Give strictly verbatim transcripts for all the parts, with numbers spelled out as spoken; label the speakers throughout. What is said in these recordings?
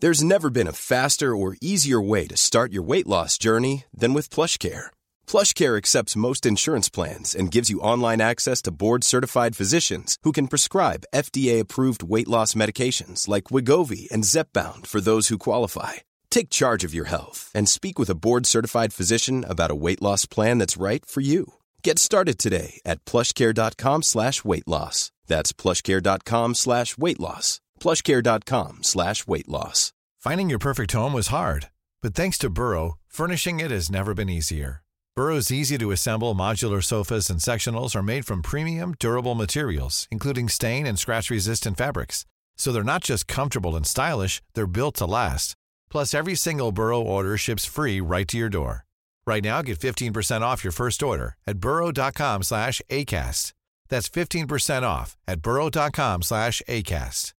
Speaker 1: There's never been a faster or easier way to start your weight loss journey than with PlushCare. PlushCare accepts most insurance plans and gives you online access to board-certified physicians who can prescribe F D A-approved weight loss medications like Wegovy and Zepbound for those who qualify. Take charge of your health and speak with a board-certified physician about a weight loss plan that's right for you. Get started today at plushcare.com slash weight loss. That's plushcare.com slash weight loss. plushcare.com slash weight loss.
Speaker 2: Finding your perfect home was hard, but thanks to Burrow, furnishing it has never been easier. Burrow's easy-to-assemble modular sofas and sectionals are made from premium, durable materials, including stain and scratch-resistant fabrics. So they're not just comfortable and stylish, they're built to last. Plus, every single Burrow order ships free right to your door. Right now, get fifteen percent off your first order at burrow.com slash ACAST. That's fifteen percent off at burrow.com slash ACAST.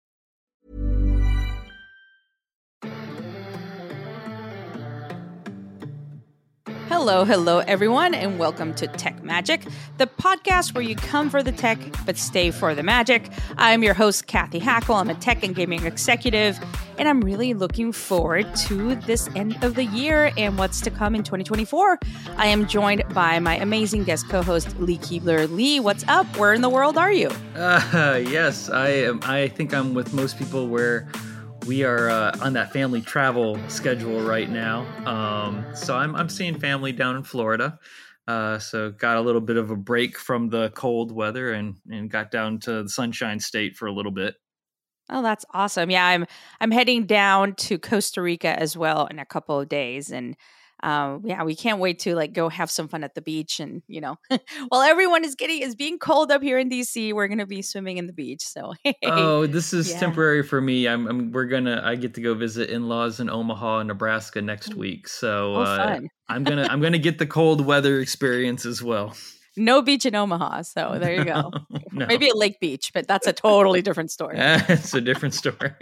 Speaker 3: Hello, hello, everyone, and welcome to Tech Magic, the podcast where you come for the tech, but stay for the magic. I'm your host, Kathy Hackle. I'm a tech and gaming executive, and I'm really looking forward to this end of the year and what's to come in twenty twenty-four. I am joined by my amazing guest co-host, Lee Keebler. Lee, what's up? Where in the world are you?
Speaker 4: Uh, yes, I am. I think I'm with most people where we are uh, on that family travel schedule right now. Um, so I'm I'm seeing family down in Florida. Uh, so got a little bit of a break from the cold weather and, and got down to the Sunshine State for a little bit.
Speaker 3: Oh, that's awesome. Yeah, I'm I'm heading down to Costa Rica as well in a couple of days. And uh, yeah, we can't wait to like go have some fun at the beach. And, you know, while everyone is getting is being cold up here in D C, we're going to be swimming in the beach. So, hey.
Speaker 4: Oh, this is
Speaker 3: Yeah.
Speaker 4: temporary for me. I'm, I'm we're gonna I get to go visit in-laws in Omaha, Nebraska next week. So
Speaker 3: Oh,
Speaker 4: uh,
Speaker 3: fun.
Speaker 4: I'm gonna I'm gonna get the cold weather experience as well.
Speaker 3: No beach in Omaha. So there you go.
Speaker 4: No.
Speaker 3: Maybe a lake beach, but that's a totally different story.
Speaker 4: It's a different story.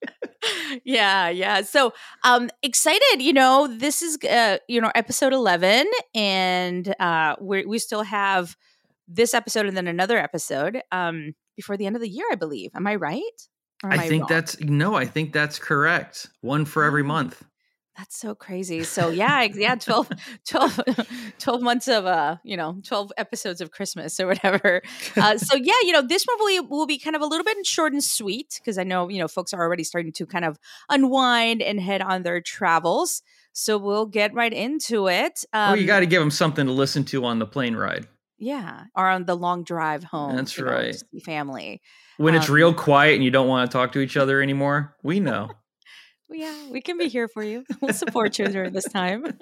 Speaker 3: Yeah, yeah. So um excited, you know, this is uh, you know, episode eleven, and uh we we still have this episode and then another episode um before the end of the year, I believe. Am I right? Or am
Speaker 4: I think
Speaker 3: wrong?
Speaker 4: that's no, I think that's correct. One for every
Speaker 3: Oh.
Speaker 4: month.
Speaker 3: That's so crazy. So yeah, ex- yeah, twelve, twelve, twelve months of uh, you know, twelve episodes of Christmas or whatever. Uh, so yeah, you know, this one will, will be kind of a little bit short and sweet because I know, you know, folks are already starting to kind of unwind and head on their travels. So we'll get right into it. Um,
Speaker 4: Well, you got to give them something to listen to on the plane ride.
Speaker 3: yeah, or on the long drive home.
Speaker 4: That's
Speaker 3: you know,
Speaker 4: right.
Speaker 3: to see family.
Speaker 4: When it's
Speaker 3: Um,
Speaker 4: real quiet and you don't want to talk to each other anymore, we know.
Speaker 3: Yeah, we can be here for you. We'll support you during this time.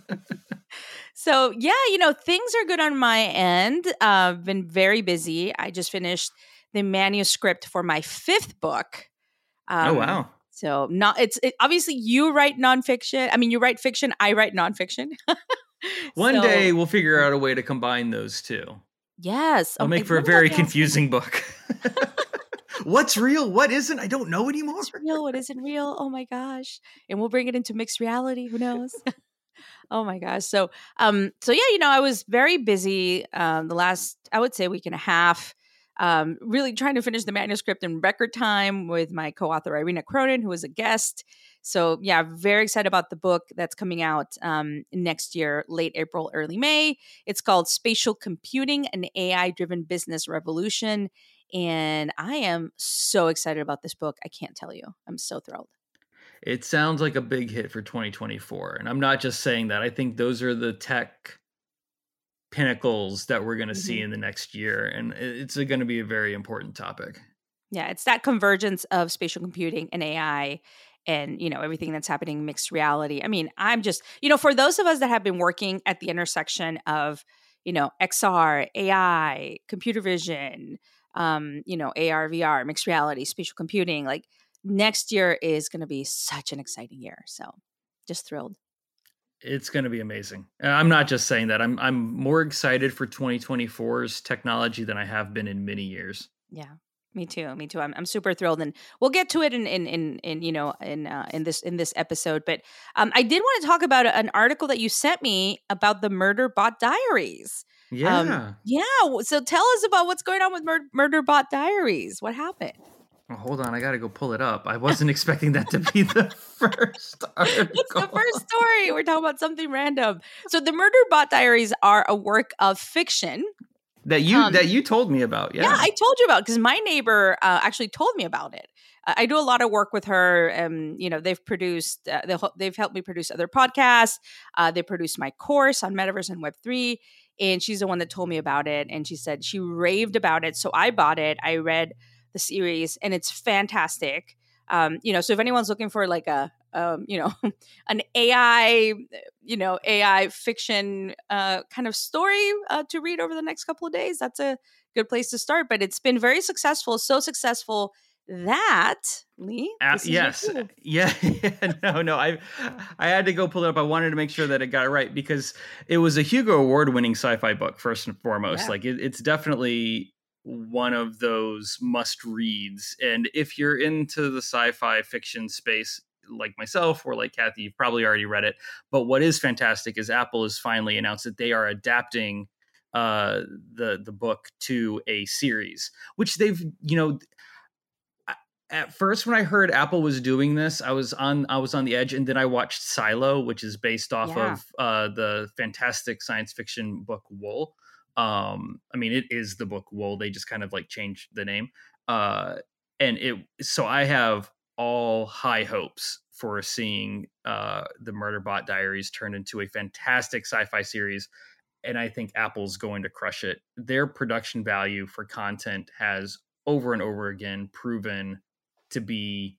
Speaker 3: So, yeah, you know, things are good on my end. I've uh, been very busy. I just finished the manuscript for my fifth book. Um,
Speaker 4: Oh, wow.
Speaker 3: So, not it's it, obviously you write nonfiction. I mean, you write fiction. I write nonfiction.
Speaker 4: One
Speaker 3: So,
Speaker 4: day we'll figure out a way to combine those two.
Speaker 3: yes,
Speaker 4: It'll
Speaker 3: oh,
Speaker 4: make
Speaker 3: it-
Speaker 4: for a
Speaker 3: wouldn't that
Speaker 4: very
Speaker 3: be awesome?
Speaker 4: confusing book. What's real? What isn't? I don't know anymore.
Speaker 3: What's real? What isn't real? Oh my gosh! And we'll bring it into mixed reality. Who knows? Oh my gosh. So, um, so yeah, you know, I was very busy um, the last, I would say, week and a half, um, really trying to finish the manuscript in record time with my co-author Irina Cronin, who was a guest. So, yeah, very excited about the book that's coming out um, next year, late April, early May. It's called Spatial Computing: An A I-Driven Business Revolution, and I am so excited about this book. I can't tell you. I'm so thrilled.
Speaker 4: It sounds like a big hit for twenty twenty-four. And I'm not just saying that. I think those are the tech pinnacles that we're going to
Speaker 3: Mhm.
Speaker 4: see in the next year. And it's going to be a very important topic.
Speaker 3: Yeah, it's that convergence of spatial computing and A I and, you know, everything that's happening mixed reality. I mean, I'm just, you know, for those of us that have been working at the intersection of, you know, X R, A I, computer vision, um, you know, A R, V R, mixed reality, spatial computing, like next year is going to be such an exciting year. So just thrilled.
Speaker 4: It's going to be amazing. And I'm not just saying that. I'm I'm more excited for twenty twenty-four's technology than I have been in many years.
Speaker 3: Yeah. Me too. Me too. I'm I'm super thrilled, and we'll get to it in in in, in you know in uh, in this in this episode. But um, I did want to talk about an article that you sent me about the Murderbot Diaries.
Speaker 4: Yeah.
Speaker 3: Um, yeah. So tell us about what's going on with Mur- Murderbot Diaries. What happened?
Speaker 4: Oh, hold on, I gotta go pull it up. I wasn't expecting that to be the first article.
Speaker 3: It's the first story. We're talking about something random. So the Murderbot Diaries are a work of fiction.
Speaker 4: That you
Speaker 3: Um,
Speaker 4: that you told me about, yeah.
Speaker 3: Yeah, I told you about because my neighbor uh, actually told me about it. Uh, I do a lot of work with her. Um, you know, they've produced, uh, they'll- they've helped me produce other podcasts. Uh, they produced my course on Metaverse and Web three, and she's the one that told me about it. And she said she raved about it, so I bought it. I read the series, and it's fantastic. Um, you know, so if anyone's looking for like a, um, you know, an A I, you know, A I fiction uh, kind of story uh, to read over the next couple of days, that's a good place to start. But it's been very successful, so successful that Lee,
Speaker 4: Uh,
Speaker 3: this is
Speaker 4: yes,
Speaker 3: your cue.
Speaker 4: yeah, no, no. I I had to go pull it up. I wanted to make sure that it got it right because it was a Hugo Award winning sci-fi book first and foremost.
Speaker 3: Yeah.
Speaker 4: Like it, it's definitely one of those must reads. And if you're into the sci-fi fiction space, like myself or like Kathy, you've probably already read it. But what is fantastic is Apple has finally announced that they are adapting uh, the the book to a series, which they've you know. At first, when I heard Apple was doing this, I was on I was on the edge, and then I watched Silo, which is based off
Speaker 3: Yeah.
Speaker 4: of uh, the fantastic science fiction book Wool. Um, I mean, it is the book Wool. They just kind of like changed the name, uh, and it. So I have all high hopes for seeing uh, the Murderbot Diaries turn into a fantastic sci-fi series, and I think Apple's going to crush it. Their production value for content has over and over again proven to be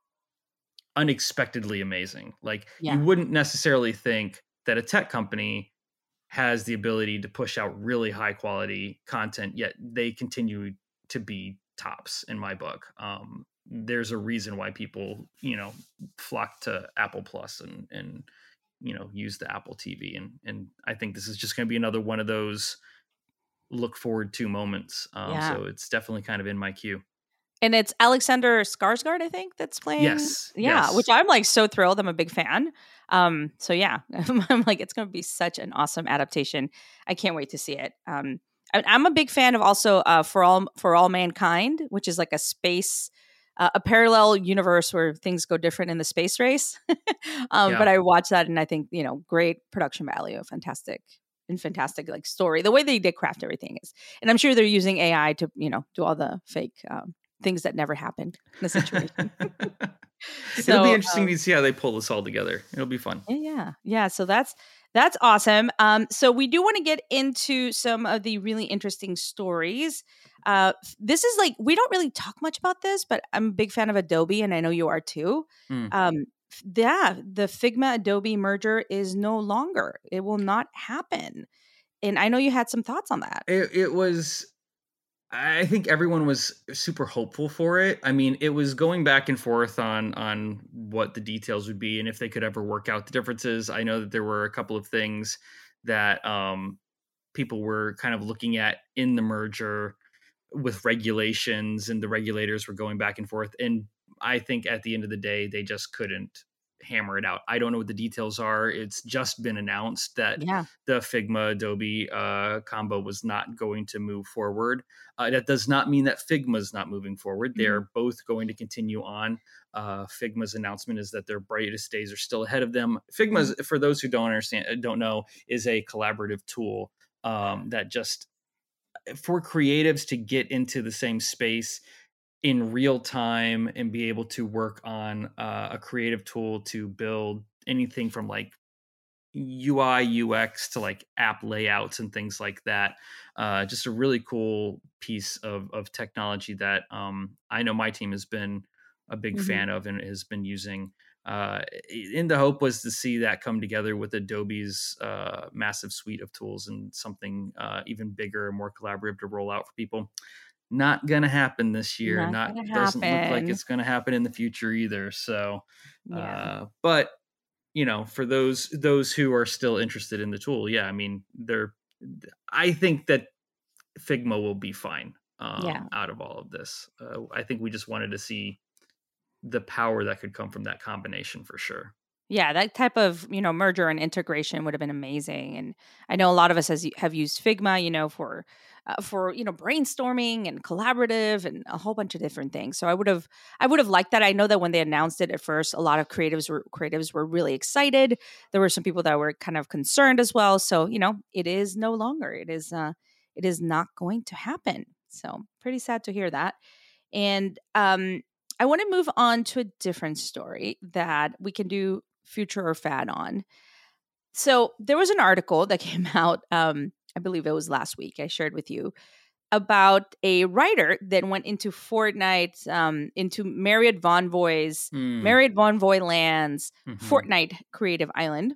Speaker 4: unexpectedly amazing. Like
Speaker 3: Yeah.
Speaker 4: you wouldn't necessarily think that a tech company has the ability to push out really high quality content, yet they continue to be tops in my book. Um, there's a reason why people, you know, flock to Apple Plus and, and, you know, use the Apple T V. And, and I think this is just going to be another one of those look forward to moments. Um,
Speaker 3: Yeah.
Speaker 4: So it's definitely kind of in my queue.
Speaker 3: And it's Alexander Skarsgård, I think, that's playing.
Speaker 4: Yes,
Speaker 3: Yeah,
Speaker 4: yes.
Speaker 3: which I'm like so thrilled. I'm a big fan. Um, so yeah, I'm like, it's going to be such an awesome adaptation. I can't wait to see it. Um, I, I'm a big fan of also uh, for all for all mankind, which is like a space, uh, a parallel universe where things go different in the space race. um,
Speaker 4: Yeah.
Speaker 3: But I watched that, and I think you know, great production value, fantastic. And fantastic like story. The way they did craft everything is, and I'm sure they're using A I to you know do all the fake um, things that never happened in the situation.
Speaker 4: It'll
Speaker 3: So,
Speaker 4: be interesting
Speaker 3: um,
Speaker 4: to see how they pull this all together. It'll be fun.
Speaker 3: yeah, yeah, yeah. So that's that's awesome. Um, so we do want to get into some of the really interesting stories. Uh, f- this is like we don't really talk much about this, but I'm a big fan of Adobe, and I know you are too.
Speaker 4: Mm.
Speaker 3: Um, f- yeah, the Figma Adobe merger is no longer. It will not happen. And I know you had some thoughts on that.
Speaker 4: It, it was, I think everyone was super hopeful for it. I mean, it was going back and forth on on what the details would be and if they could ever work out the differences. I know that there were a couple of things that um, people were kind of looking at in the merger with regulations, and the regulators were going back and forth. And I think at the end of the day, they just couldn't hammer it out. I don't know what the details are. It's just been announced that
Speaker 3: Yeah.
Speaker 4: the Figma Adobe uh, combo was not going to move forward. Uh, that does not mean that Figma is not moving forward.
Speaker 3: Mm-hmm.
Speaker 4: They're both going to continue on. Uh, Figma's announcement is that their brightest days are still ahead of them. Figma's, mm-hmm. for those who don't understand, don't know, is a collaborative tool um, that just for creatives to get into the same space in real time and be able to work on uh, a creative tool to build anything from like U I, U X to like app layouts and things like that. Uh, just a really cool piece of, of technology that um, I know my team has been a big
Speaker 3: Mm-hmm.
Speaker 4: fan of and has been using. Uh, and the hope was to see that come together with Adobe's uh, massive suite of tools and something uh, even bigger and more collaborative to roll out for people. Not gonna happen this year.
Speaker 3: Not
Speaker 4: Not,
Speaker 3: gonna
Speaker 4: doesn't look like
Speaker 3: happen.
Speaker 4: it's gonna happen in the future either. So,
Speaker 3: Yeah.
Speaker 4: uh, but you know, for those those who are still interested in the tool, yeah, I mean, they're. I think that Figma will be fine um,
Speaker 3: Yeah.
Speaker 4: out of all of this. Uh, I think we just wanted to see the power that could come from that combination for sure.
Speaker 3: Yeah, that type of, you know, merger and integration would have been amazing. And I know a lot of us has, have used Figma, you know, for uh, for, you know, brainstorming and collaborative and a whole bunch of different things. So I would have I would have liked that. I know that when they announced it at first, a lot of creatives were creatives were really excited. There were some people that were kind of concerned as well. So, you know, it is no longer. It is uh it is not going to happen. So, pretty sad to hear that. And um I want to move on to a different story that we can do future or fad on. So there was an article that came out, um, I believe it was last week, I shared with you, about a writer that went into Fortnite, um, into Marriott Bonvoy's,
Speaker 4: Mm.
Speaker 3: Marriott Bonvoy Land's
Speaker 4: Mhm.
Speaker 3: Fortnite Creative Island.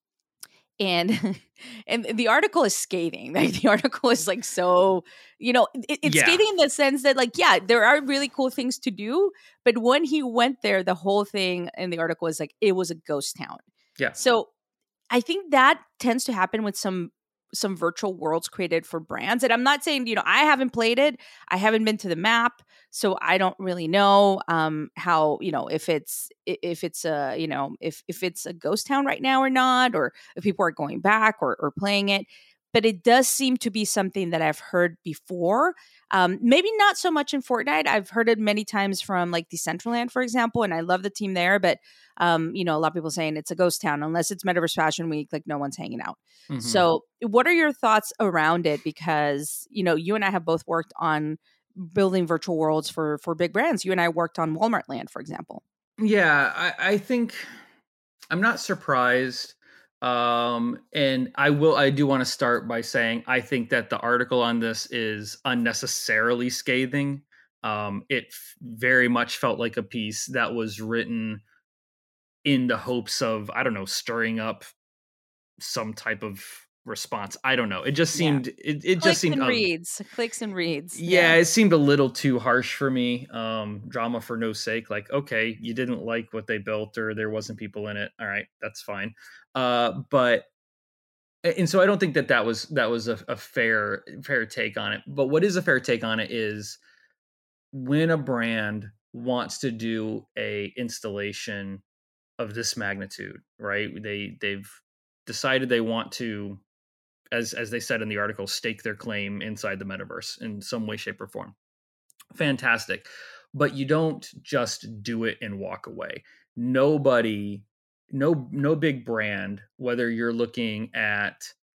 Speaker 3: And and the article is scathing. Like the article is like so, you know, it, it's
Speaker 4: Yeah.
Speaker 3: scathing in the sense that like, yeah, there are really cool things to do, but when he went there, the whole thing in the article is like it was a ghost town.
Speaker 4: Yeah.
Speaker 3: So I think that tends to happen with some some virtual worlds created for brands. And I'm not saying, you know, I haven't played it. I haven't been to the map, so I don't really know um how, you know, if it's if it's a, you know, if if it's a ghost town right now or not, or if people are going back or or playing it. But it does seem to be something that I've heard before. Um, maybe not so much in Fortnite. I've heard it many times from like Decentraland, for example, and I love the team there. But um, you know, a lot of people saying it's a ghost town unless it's Metaverse Fashion Week, like no one's hanging out.
Speaker 4: Mhm.
Speaker 3: So, what are your thoughts around it? Because you know, you and I have both worked on building virtual worlds for for big brands. You and I worked on Walmart Land, for example.
Speaker 4: Yeah, I, I think I'm not surprised. Um, and I will, I do want to start by saying I think that the article on this is unnecessarily scathing. Um, it f- very much felt like a piece that was written in the hopes of, I don't know, stirring up some type of response. I don't know. It just
Speaker 3: Yeah.
Speaker 4: seemed, it, it just
Speaker 3: Clicks
Speaker 4: seemed
Speaker 3: and
Speaker 4: a-
Speaker 3: reads, clicks and reads.
Speaker 4: yeah, it seemed a little too harsh for me. Um, drama for no sake. Like, okay, you didn't like what they built, or there wasn't people in it. All right, that's fine. Uh, but and so I don't think that that was that was a, a fair fair take on it. But what is a fair take on it is when a brand wants to do a installation of this magnitude, right? They they've decided they want to, as as they said in the article, stake their claim inside the metaverse in some way, shape, or form. Fantastic. But you don't just do it and walk away. Nobody, no, no big brand, whether you're looking at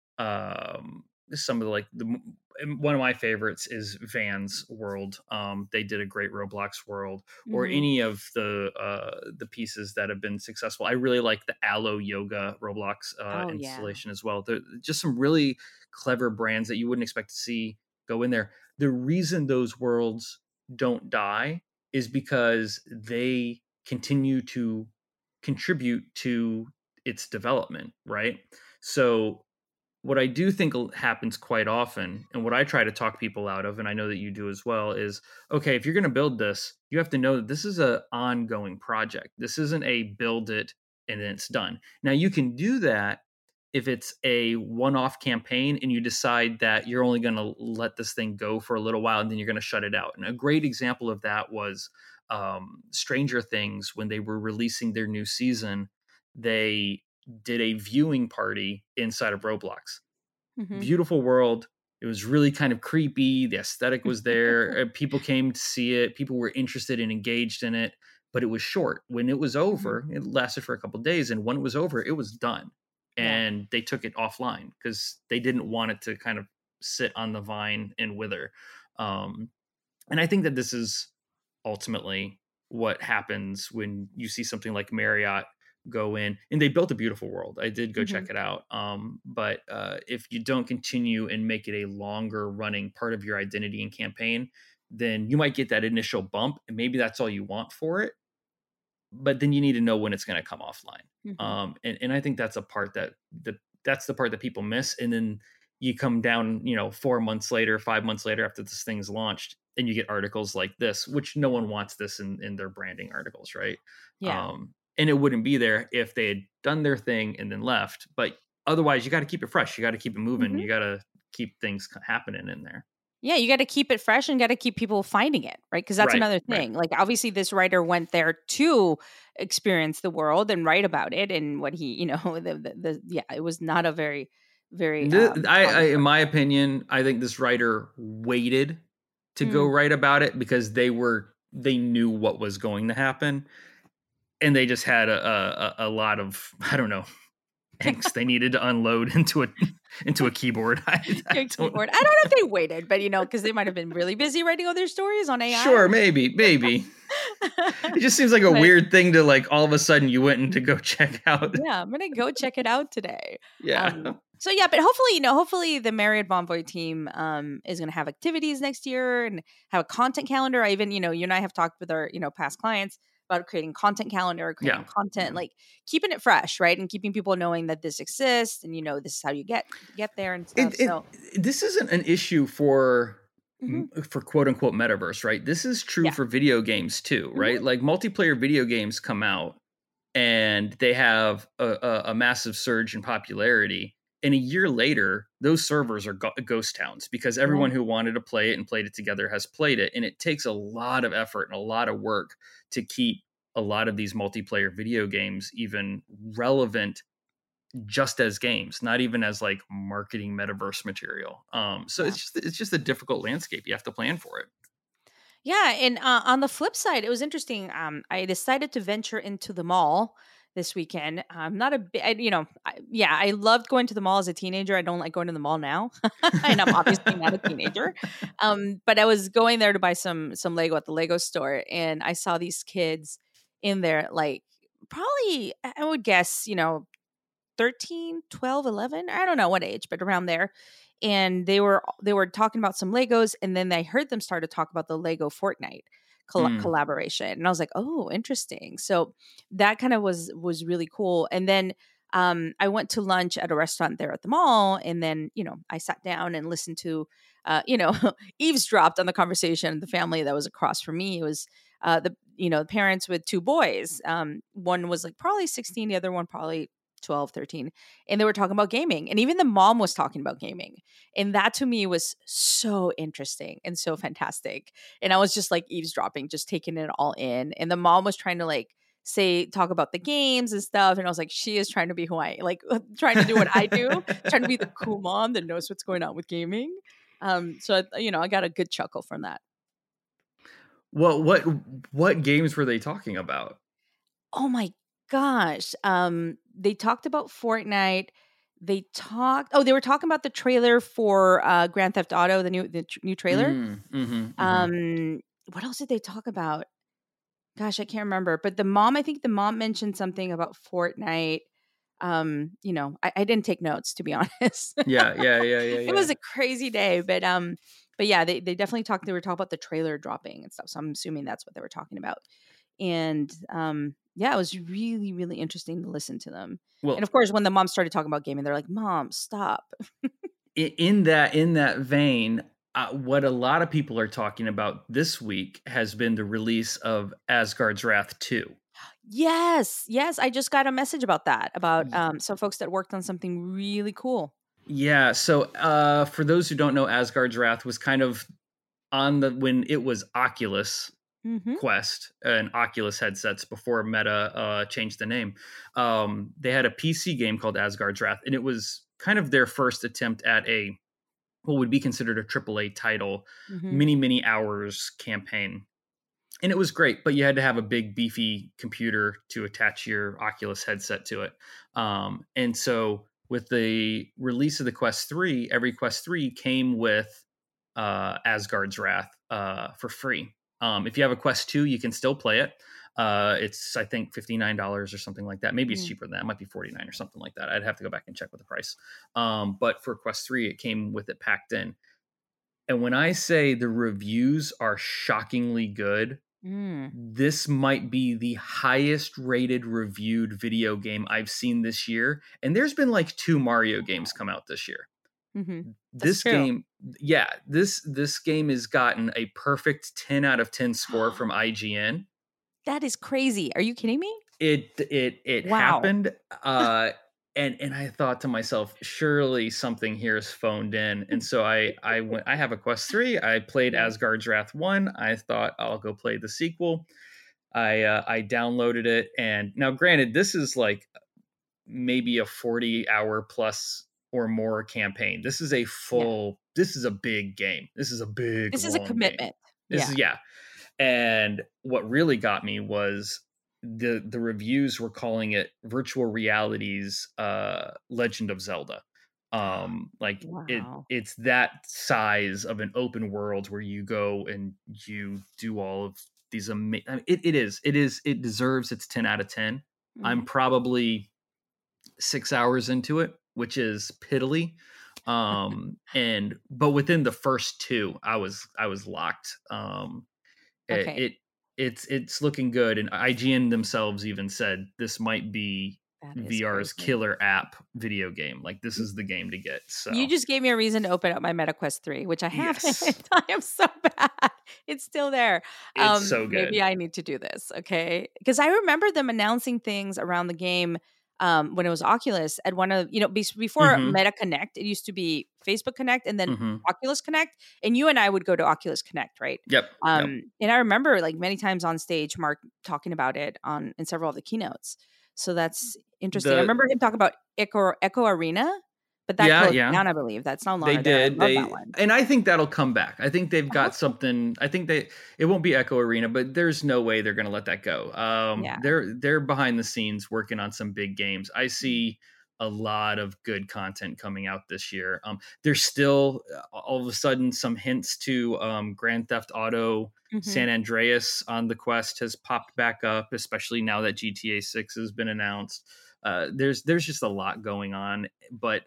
Speaker 4: um, some of the like the one of my favorites is Vans World. Um, they did a great Roblox world, or
Speaker 3: Mhm.
Speaker 4: any of the uh, the pieces that have been successful. I really like the Aloe Yoga Roblox uh,
Speaker 3: Oh, yeah.
Speaker 4: installation as well. They're just some really clever brands that you wouldn't expect to see go in there. The reason those worlds don't die is because they continue to contribute to its development, right? So what I do think happens quite often, and what I try to talk people out of, and I know that you do as well, is okay, if you're going to build this, you have to know that this is an ongoing project. This isn't a build it and then it's done. Now, you can do that if it's a one-off campaign and you decide that you're only going to let this thing go for a little while and then you're going to shut it out. And a great example of that was um, Stranger Things. When they were releasing their new season, they did a viewing party inside of Roblox.
Speaker 3: Mhm.
Speaker 4: Beautiful world. It was really kind of creepy. The aesthetic was there. Uh, People came to see it. People were interested and engaged in it, but it was short. When it was over, it lasted for a couple of days. And when it was over, it was done.
Speaker 3: Yeah.
Speaker 4: And they took it offline because they didn't want it to kind of sit on the vine and wither. Um, and I think that this is ultimately what happens when you see something like Marriott go in, and they built a beautiful world. I did go
Speaker 3: Mhm.
Speaker 4: check it out. Um, but uh, if you don't continue and make it a longer running part of your identity and campaign, then you might get that initial bump, and maybe that's all you want for it. But then you need to know when it's going to come offline.
Speaker 3: Mhm.
Speaker 4: Um, and, and I think that's a part that that that's the part that people miss. And then you come down, you know, four months later, five months later after this thing's launched, and you get articles like this, which no one wants this in, in their branding articles, right?
Speaker 3: Yeah.
Speaker 4: Um, and it wouldn't be there if they had done their thing and then left. But otherwise, you got to keep it fresh. You got to keep it moving.
Speaker 3: Mhm.
Speaker 4: You got to keep things happening in there.
Speaker 3: Yeah, you got to keep it fresh and got to keep people finding it, right? Because that's
Speaker 4: Right,
Speaker 3: another
Speaker 4: right.
Speaker 3: thing. Like, obviously, this writer went there to experience the world and write about it, and what he, you know, the the, the yeah, it was not a very, very
Speaker 4: Th-
Speaker 3: um,
Speaker 4: I, I,
Speaker 3: common
Speaker 4: in
Speaker 3: story.
Speaker 4: my opinion, I think this writer waited to go
Speaker 3: Mm.
Speaker 4: write about it because they were they knew what was going to happen, and they just had a a, a lot of I don't know angst they needed to unload into a into a keyboard. I, I
Speaker 3: Your
Speaker 4: don't.
Speaker 3: keyboard. I don't know if they waited, but you know, because they might have been really busy writing other stories on A I.
Speaker 4: Sure, maybe, maybe. It just seems like a
Speaker 3: But
Speaker 4: weird thing to like all of a sudden you went and to go check out.
Speaker 3: yeah, I'm gonna go check it out today.
Speaker 4: Yeah.
Speaker 3: Um, so yeah, but hopefully, you know, hopefully the Marriott Bonvoy team um, is gonna have activities next year and have a content calendar. I even, you know, you and I have talked with our, you know, past clients about creating content calendar, creating
Speaker 4: Yeah.
Speaker 3: content, like keeping it fresh, right, and keeping people knowing that this exists, and you know, this is how you get get there and stuff.
Speaker 4: It, it,
Speaker 3: So
Speaker 4: this isn't an issue for
Speaker 3: mhm.
Speaker 4: for quote unquote metaverse, right? This is true
Speaker 3: Yeah.
Speaker 4: for video games too,
Speaker 3: Mhm.
Speaker 4: right? Like multiplayer video games come out and they have a, a, a massive surge in popularity. And a year later, those servers are go- ghost towns because everyone
Speaker 3: Yeah.
Speaker 4: who wanted to play it and played it together has played it. And it takes a lot of effort and a lot of work to keep a lot of these multiplayer video games even relevant just as games, not even as like marketing metaverse material. Um, so
Speaker 3: Yeah.
Speaker 4: it's just it's just a difficult landscape. You have to plan for it.
Speaker 3: Yeah, and uh, on the flip side, it was interesting. Um, I decided to venture into the mall this weekend. I'm not a bit, you know, I, yeah, I loved going to the mall as a teenager. I don't like going to the mall now, and I'm obviously not a teenager. Um, but I was going there to buy some some Lego at the Lego store, and I saw these kids in there, like probably I I would guess, you know, thirteen, twelve, eleven. I don't know what age, but around there. And they were they were talking about some Legos, and then I heard them start to talk about the Lego Fortnite col-
Speaker 4: Mm.
Speaker 3: collaboration, and I was like, "Oh, interesting." So that kind of was was really cool. And then um, I went to lunch at a restaurant there at the mall, and then you know I sat down and listened to, uh, you know, eavesdropped on the conversation. The family that was across from me, it was uh, the you know the parents with two boys. Um, one was like probably sixteen, the other one probably twelve, thirteen, and they were talking about gaming, and even the mom was talking about gaming, and that to me was so interesting and so fantastic. And I was just like eavesdropping, just taking it all in, and the mom was trying to like say talk about the games and stuff, and I was like, she is trying to be who I like, trying to do what I do, trying to be the cool mom that knows what's going on with gaming. Um so you know I got a good chuckle from that.
Speaker 4: Well, what what games were they talking about?
Speaker 3: Oh my gosh. Um, they talked about Fortnite. They talked. Oh, they were talking about the trailer for uh, Grand Theft Auto, the new the tr- new trailer.
Speaker 4: Mm, mm-hmm, mm-hmm.
Speaker 3: Um, what else did they talk about? Gosh, I can't remember. But the mom, I think the mom mentioned something about Fortnite. Um, you know, I, I didn't take notes, to be honest.
Speaker 4: Yeah, yeah, yeah, yeah,
Speaker 3: It was
Speaker 4: yeah.
Speaker 3: a crazy day, but um, but yeah, they they definitely talked. They were talking about the trailer dropping and stuff. So I'm assuming that's what they were talking about. And um, yeah, it was really really interesting to listen to them. And
Speaker 4: Well,
Speaker 3: of course, when the mom started talking about gaming, they're like, "Mom, stop."
Speaker 4: i- in that in that vein, uh, what a lot of people are talking about this week has been the release of Asgard's Wrath two.
Speaker 3: Yes, yes, I just got a message about that, about
Speaker 4: Y-
Speaker 3: um, some folks that worked on something really cool.
Speaker 4: Yeah, so uh, for those who don't know, Asgard's Wrath was kind of on the when it was Oculus
Speaker 3: Mm-hmm.
Speaker 4: Quest and Oculus headsets before Meta uh, changed the name. Um, they had a P C game called Asgard's Wrath, and it was kind of their first attempt at a what would be considered a triple A title,
Speaker 3: Mm-hmm.
Speaker 4: many many hours campaign. And it was great, but you had to have a big beefy computer to attach your Oculus headset to it. Um, and so with the release of the Quest three, every Quest three came with uh, Asgard's Wrath uh, for free. Um, if you have a Quest two, you can still play it. Uh, it's, I think, fifty-nine dollars or something like that. Maybe it's
Speaker 3: Mm.
Speaker 4: cheaper than that. It might be forty-nine dollars or something like that. I'd have to go back and check with the price. Um, but for Quest three, it came with it packed in. And when I say the reviews are shockingly good,
Speaker 3: Mm.
Speaker 4: this might be the highest rated reviewed video game I've seen this year. And there's been like two Mario games come out this year.
Speaker 3: Mm-hmm.
Speaker 4: This
Speaker 3: true.
Speaker 4: game, yeah, this this game has gotten a perfect ten out of ten score from I G N.
Speaker 3: That is crazy. Are you kidding me?
Speaker 4: It it it
Speaker 3: Wow.
Speaker 4: happened. Uh and and I thought to myself, surely something here is phoned in. And so I I went. I have a Quest three. I played
Speaker 3: Yeah.
Speaker 4: Asgard's Wrath one. I thought I'll go play the sequel. I uh, I downloaded it, and now granted, this is like maybe a forty hour plus or more campaign. This is a full. Yeah. This is a big game. This is a big.
Speaker 3: This is a commitment.
Speaker 4: Game. This
Speaker 3: yeah.
Speaker 4: is yeah. And what really got me was the the reviews were calling it virtual reality's uh, Legend of Zelda. Um, like
Speaker 3: wow.
Speaker 4: it, it's that size of an open world where you go and you do all of these amazing. I mean, it, it is, it is, it deserves its ten out of ten. Mm-hmm. I'm probably six hours into it, which is piddly. Um, and but within the first two, I was I was locked. Um, okay. it, it it's it's looking good, and I G N themselves even said this might be V R's crazy. Killer app video game. Like this is the game to get. So
Speaker 3: you just gave me a reason to open up my MetaQuest three, which I haven't. Yes. I am so bad. It's still there.
Speaker 4: It's
Speaker 3: um,
Speaker 4: so good.
Speaker 3: Maybe I need to do this. Okay, because I remember them announcing things around the game. Um, when it was Oculus at one of, you know, be- before mm-hmm. Meta Connect, it used to be Facebook Connect and then mm-hmm. Oculus Connect. And you and I would go to Oculus Connect, right?
Speaker 4: Yep.
Speaker 3: Um,
Speaker 4: yep.
Speaker 3: And I remember like many times on stage, Mark talking about it on in several of the keynotes. So that's interesting.
Speaker 4: The,
Speaker 3: I remember him talking about Echo, Echo Arena, but that
Speaker 4: yeah,
Speaker 3: closed
Speaker 4: yeah.
Speaker 3: down, I believe. That's no longer
Speaker 4: they did.
Speaker 3: There. I love
Speaker 4: they
Speaker 3: that one.
Speaker 4: And I think that'll come back. I think they've got
Speaker 3: oh.
Speaker 4: something. I think they it won't be Echo Arena, but there's no way they're going to let that go. Um,
Speaker 3: yeah.
Speaker 4: They're they're behind the scenes working on some big games. I see a lot of good content coming out this year. Um, there's still all of a sudden some hints to um, Grand Theft Auto mm-hmm. San Andreas on the Quest has popped back up, especially now that G T A six has been announced. Uh, there's there's just a lot going on, but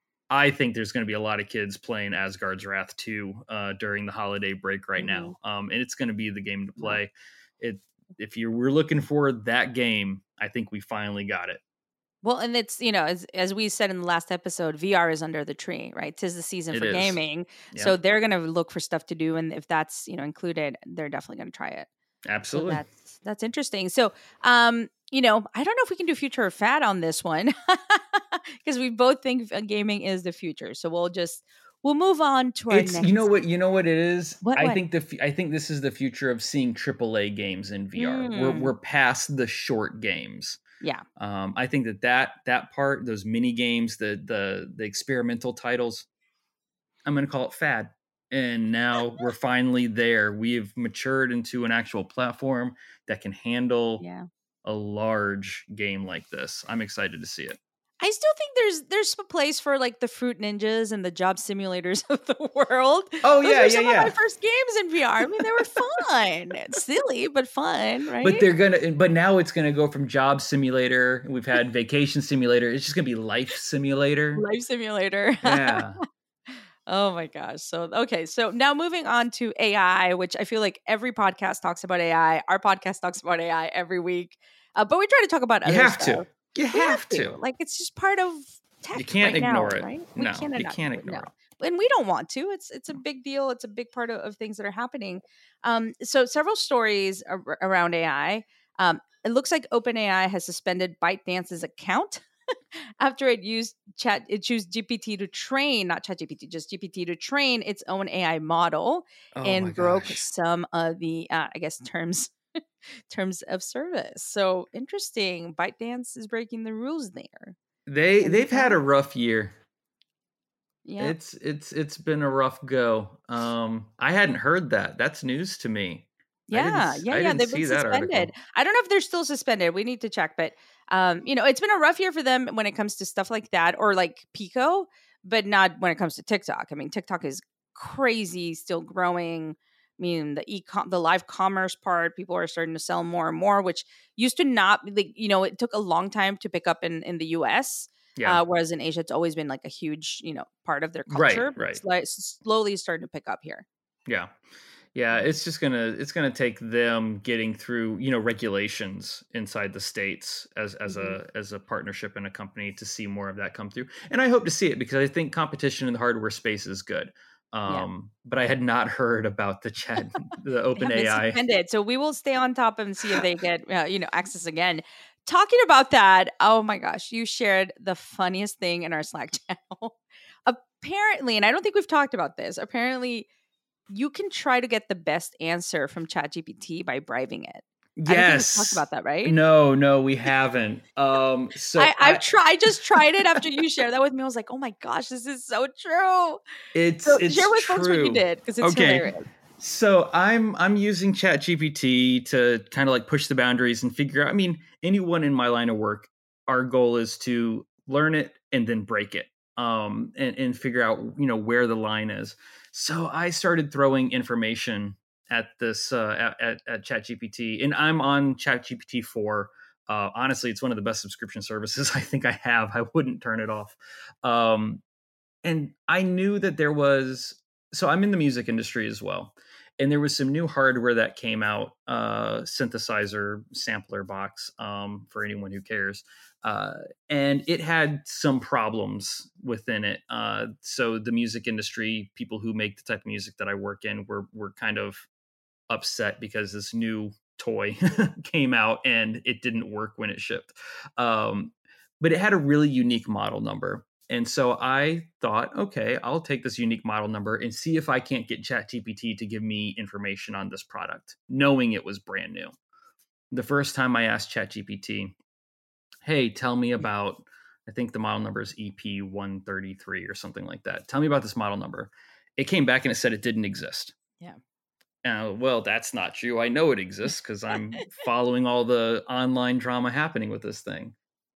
Speaker 4: I think there's going to be a lot of kids playing Asgard's Wrath two uh, during the holiday break right mm-hmm. now, um, and it's going to be the game to play. It if you were looking for that game, I think we finally got it.
Speaker 3: Well, and it's, you know, as as we said in the last episode, V R is under the tree, right? 'Tis the season
Speaker 4: it
Speaker 3: for
Speaker 4: is.
Speaker 3: gaming,
Speaker 4: yeah.
Speaker 3: so they're going to look for stuff to do, and if that's, you know, included, they're definitely going to try it.
Speaker 4: Absolutely,
Speaker 3: so that's that's interesting. So, um. You know, I don't know if we can do future or fad on this one because we both think gaming is the future. So we'll just we'll move on to our
Speaker 4: it's,
Speaker 3: next.
Speaker 4: You know what? You know what it is.
Speaker 3: What,
Speaker 4: I
Speaker 3: what?
Speaker 4: think the I think this is the future of seeing triple A games in V R. Mm. We're we're past the short games.
Speaker 3: Yeah.
Speaker 4: Um, I think that that that part, those mini games, the the the experimental titles, I'm going to call it fad. And now we're finally there. We've matured into an actual platform that can handle.
Speaker 3: Yeah.
Speaker 4: a large game like this. I'm excited to see it.
Speaker 3: I still think there's there's a place for like the Fruit Ninjas and the job simulators of the world.
Speaker 4: Oh
Speaker 3: Those
Speaker 4: yeah,
Speaker 3: were
Speaker 4: yeah,
Speaker 3: some
Speaker 4: yeah.
Speaker 3: of my first games in V R. I mean, they were fun. It's silly but fun, right?
Speaker 4: But they're gonna. But now it's gonna go from job simulator. We've had vacation simulator. It's just gonna be life simulator.
Speaker 3: Life simulator.
Speaker 4: Yeah.
Speaker 3: Oh my gosh. So, okay. So now moving on to A I, which I feel like every podcast talks about A I. Our podcast talks about A I every week. Uh, but we try to talk about other
Speaker 4: You have
Speaker 3: stuff.
Speaker 4: to. You have,
Speaker 3: have to.
Speaker 4: to.
Speaker 3: Like, it's just part of tech.
Speaker 4: You can't
Speaker 3: right
Speaker 4: ignore
Speaker 3: now,
Speaker 4: it.
Speaker 3: Right? We
Speaker 4: No,
Speaker 3: can't
Speaker 4: you can't ignore
Speaker 3: no.
Speaker 4: it.
Speaker 3: And we don't want to. It's it's a big deal. It's a big part of, of things that are happening. Um, so several stories ar- around A I. Um, it looks like OpenAI has suspended ByteDance's account after it used chat, it used G P T to train, not ChatGPT, just G P T to train its own A I model
Speaker 4: oh
Speaker 3: and broke
Speaker 4: gosh.
Speaker 3: some of the, uh, I guess, terms terms of service. So interesting. ByteDance is breaking the rules there.
Speaker 4: They they've had a rough year.
Speaker 3: Yeah,
Speaker 4: it's it's it's been a rough go. Um, I hadn't heard that. That's news to me.
Speaker 3: Yeah, yeah, yeah. They've been suspended. I don't know if they're still suspended. We need to check, but um, you know, it's been a rough year for them when it comes to stuff like that, or like Pico, but not when it comes to TikTok. I mean, TikTok is crazy, still growing. I mean, the e the live commerce part, people are starting to sell more and more, which used to not like, you know, it took a long time to pick up in in the U S.
Speaker 4: Yeah.
Speaker 3: Uh, whereas in Asia, it's always been like a huge, you know, part of their culture.
Speaker 4: Right, right.
Speaker 3: It's like slowly starting to pick up here.
Speaker 4: Yeah. Yeah, it's just gonna it's gonna take them getting through, you know, regulations inside the states as as mm-hmm. a as a partnership and a company to see more of that come through. And I hope to see it because I think competition in the hardware space is good. Um, yeah. But I had not heard about the chat, the OpenAI.
Speaker 3: Suspended, so we will stay on top and see if they get uh, you know access again. talking about that, oh my gosh, you shared the funniest thing in our Slack channel. Apparently, and I don't think we've talked about this, apparently you can try to get the best answer from ChatGPT by bribing it. I don't think we've talked
Speaker 4: Yes.
Speaker 3: about that, right?
Speaker 4: No, no, we haven't. Um, so
Speaker 3: I,
Speaker 4: I,
Speaker 3: I've tried. I just tried it after you shared that with me. I was like, oh my gosh, this is so true.
Speaker 4: it's
Speaker 3: So
Speaker 4: it's
Speaker 3: share with folks what you
Speaker 4: true.
Speaker 3: did because it's
Speaker 4: Okay.
Speaker 3: hilarious.
Speaker 4: So I'm I'm using ChatGPT to kind of like push the boundaries and figure out. I mean, anyone in my line of work, our goal is to learn it and then break it, um, and and figure out you know where the line is. So I started throwing information at this uh, at, at at ChatGPT, and I'm on ChatGPT four. Uh, honestly, it's one of the best subscription services I think I have. I wouldn't turn it off. Um, and I knew that there was. So I'm in the music industry as well. And there was some new hardware that came out, uh, synthesizer sampler box, um, for anyone who cares. Uh, and it had some problems within it. Uh, so the music industry, people who make the type of music that I work in, were were kind of upset because this new toy came out and it didn't work when it shipped. Um, but it had a really unique model number. And so I thought, okay, I'll take this unique model number and see if I can't get ChatGPT to give me information on this product, knowing it was brand new. The first time I asked ChatGPT, hey, tell me about, I think the model number is E P one thirty-three or something like that. Tell me about this model number. It came back and it said it didn't exist.
Speaker 3: Yeah.
Speaker 4: Uh, well, that's not true. I know it exists because I'm following all the online drama happening with this thing.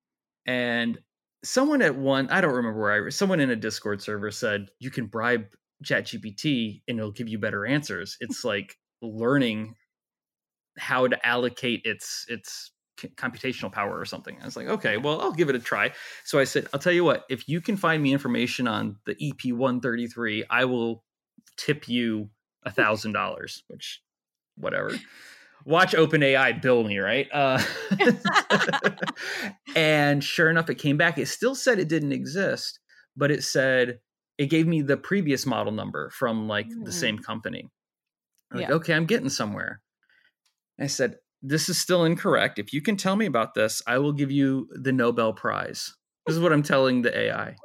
Speaker 4: And someone at one, I don't remember where I, someone in a Discord server said, you can bribe ChatGPT and it'll give you better answers. It's like learning how to allocate its, its computational power or something. I was like, okay, well, I'll give it a try. So I said, I'll tell you what, if you can find me information on the E P one thirty-three, I will tip you a thousand dollars, which whatever. Watch OpenAI bill me, right? Uh, and sure enough, it came back. It still said it didn't exist, but it said it gave me the previous model number from like mm. the same company. I'm like, yeah. Okay, I'm getting somewhere. And I said, this is still incorrect. If you can tell me about this, I will give you the Nobel Prize. This is what I'm telling the A I.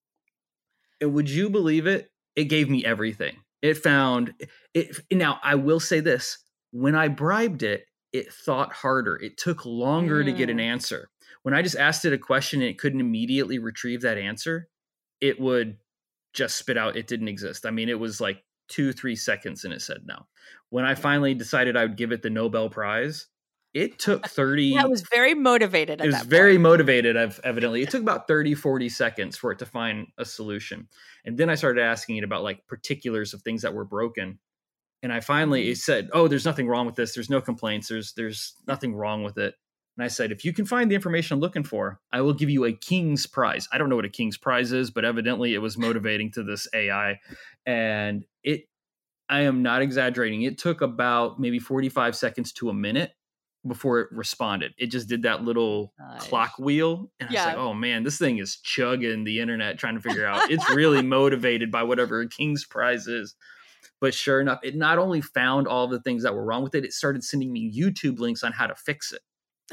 Speaker 4: And would you believe it? It gave me everything. It found it. Now, I will say this. When I bribed it, it thought harder. It took longer mm. to get an answer. When I just asked it a question and it couldn't immediately retrieve that answer, it would just spit out, it didn't exist. I mean, it was like two, three seconds and it said no. When I finally decided I would give it the Nobel Prize, it took thirty.
Speaker 3: That was very motivated. At
Speaker 4: it was
Speaker 3: that
Speaker 4: very
Speaker 3: point.
Speaker 4: motivated, evidently. It took about thirty, forty seconds for it to find a solution. And then I started asking it about like particulars of things that were broken. And I finally, it said, oh, there's nothing wrong with this. There's no complaints. There's, there's nothing wrong with it. And I said, if you can find the information I'm looking for, I will give you a King's Prize. I don't know what a King's Prize is, but evidently it was motivating to this A I. And it, I am not exaggerating. It took about maybe forty-five seconds to a minute before it responded. It just did that little nice. clock wheel. And yeah. I was like, oh man, this thing is chugging the internet trying to figure out. It's really motivated by whatever a King's Prize is. But sure enough, it not only found all the things that were wrong with it, it started sending me YouTube links on how to fix it.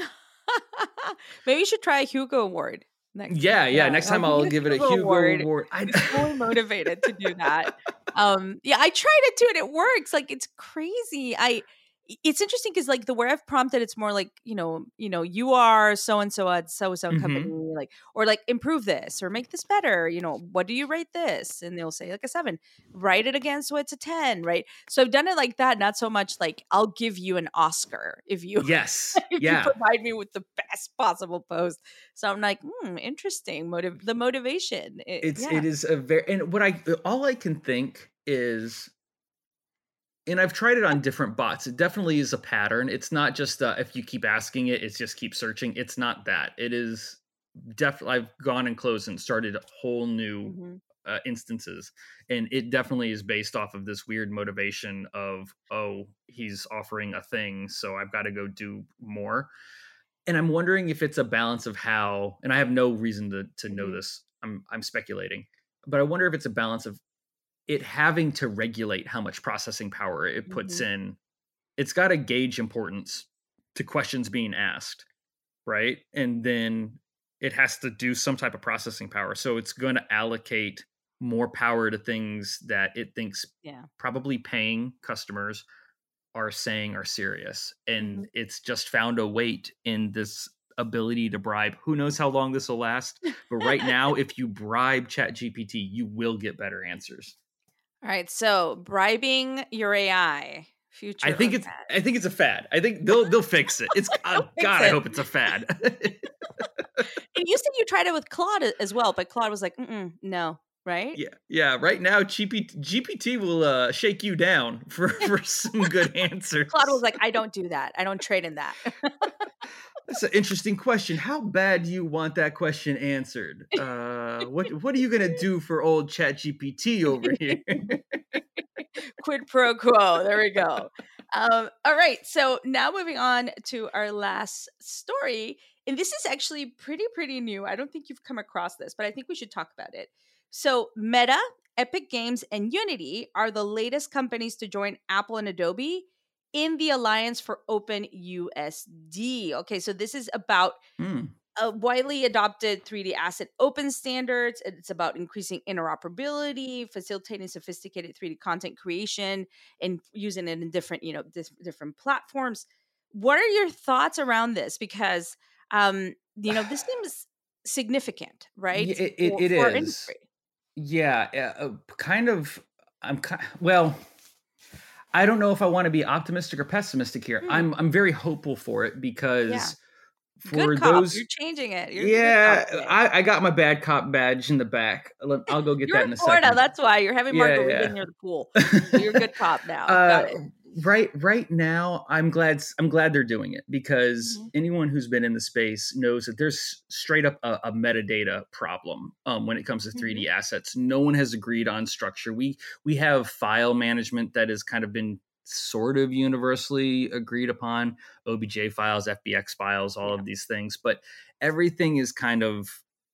Speaker 3: Maybe you should try a Hugo Award. Next
Speaker 4: yeah,
Speaker 3: time.
Speaker 4: yeah, yeah. Next time I'll give it a Hugo Award. Award.
Speaker 3: I'm fully motivated to do that. Um, yeah, I tried it too, and it works. Like it's crazy. I. It's interesting because like the where I've prompted, it's more like, you know, you know, you are so and so at so so company, like, or like improve this or make this better. You know, what do you rate this? And they'll say like a seven. Write it again so it's a ten, right? So I've done it like that. Not so much like I'll give you an Oscar if you
Speaker 4: yes,
Speaker 3: if
Speaker 4: yeah,
Speaker 3: you provide me with the best possible post. So I'm like, hmm, interesting. Motive the motivation. It,
Speaker 4: it's
Speaker 3: yeah.
Speaker 4: it is a very and what I all I can think is. And I've tried it on different bots. It definitely is a pattern. It's not just uh, if you keep asking it, it's just keep searching. It's not that. It is definitely. I've gone and closed and started whole new mm-hmm. uh, instances, and it definitely is based off of this weird motivation of, oh, he's offering a thing, so I've got to go do more. And I'm wondering if it's a balance of how. And I have no reason to to know mm-hmm. this. I'm I'm speculating, but I wonder if it's a balance of it having to regulate how much processing power it puts mm-hmm. in. It's got to gauge importance to questions being asked. right? And then it has to do some type of processing power. So it's going to allocate more power to things that it thinks
Speaker 3: Yeah.
Speaker 4: probably paying customers are saying are serious. And
Speaker 3: Mm-hmm.
Speaker 4: it's just found a weight in this ability to bribe. Who knows how long this will last? But right now, if you bribe ChatGPT, you will get better answers.
Speaker 3: All right. So bribing your A I. Future
Speaker 4: I think
Speaker 3: or
Speaker 4: it's
Speaker 3: fad?
Speaker 4: I think it's a fad. I think they'll they'll fix it. It's oh,
Speaker 3: fix
Speaker 4: God,
Speaker 3: it.
Speaker 4: I hope it's a fad.
Speaker 3: And you said you tried it with Claude as well, but Claude was like, Mm-mm, no, right?
Speaker 4: yeah, yeah. Right now, G P T, G P T will uh, shake you down for, for some good answers.
Speaker 3: Claude was like, I don't do that. I don't trade in that.
Speaker 4: That's an interesting question. How bad do you want that question answered? Uh, what what are you gonna do for old ChatGPT over here?
Speaker 3: Quid pro quo. There we go. Um, all right. So now moving on to our last story. And this is actually pretty, pretty new. I don't think you've come across this, but I think we should talk about it. So Meta, Epic Games, and Unity are the latest companies to join Apple and Adobe in the Alliance for Open U S D. Okay, so this is about
Speaker 4: Mm.
Speaker 3: a widely adopted three D asset open standards. It's about increasing interoperability, facilitating sophisticated three D content creation, and using it in different, you know, dis- different platforms. What are your thoughts around this? Because, um, you know, this seems significant, right?
Speaker 4: Yeah, it, it,
Speaker 3: for,
Speaker 4: it
Speaker 3: for our
Speaker 4: is.
Speaker 3: industry.
Speaker 4: Yeah, uh, kind of. I'm kind well. I don't know if I want to be optimistic or pessimistic here.
Speaker 3: Hmm.
Speaker 4: I'm I'm very hopeful for it because
Speaker 3: Yeah.
Speaker 4: for
Speaker 3: Good cop.
Speaker 4: those,
Speaker 3: You're changing it. You're
Speaker 4: yeah,
Speaker 3: good cop today.
Speaker 4: I, I got my bad cop badge in the back. Let- I'll go get
Speaker 3: You're
Speaker 4: that
Speaker 3: in
Speaker 4: in a
Speaker 3: Florida.
Speaker 4: second.
Speaker 3: That's why you're having
Speaker 4: Yeah,
Speaker 3: margarita
Speaker 4: yeah.
Speaker 3: near the pool. So you're a good cop now.
Speaker 4: Uh,
Speaker 3: Got it.
Speaker 4: Right, right now, I'm glad. I'm glad they're doing it because
Speaker 3: Mhm.
Speaker 4: anyone who's been in the space knows that there's straight up a, a metadata problem um, when it comes to three D assets. No one has agreed on structure. We we have file management that has kind of been sort of universally agreed upon. O B J files, F B X files, all
Speaker 3: Yeah.
Speaker 4: of these things, but everything is kind of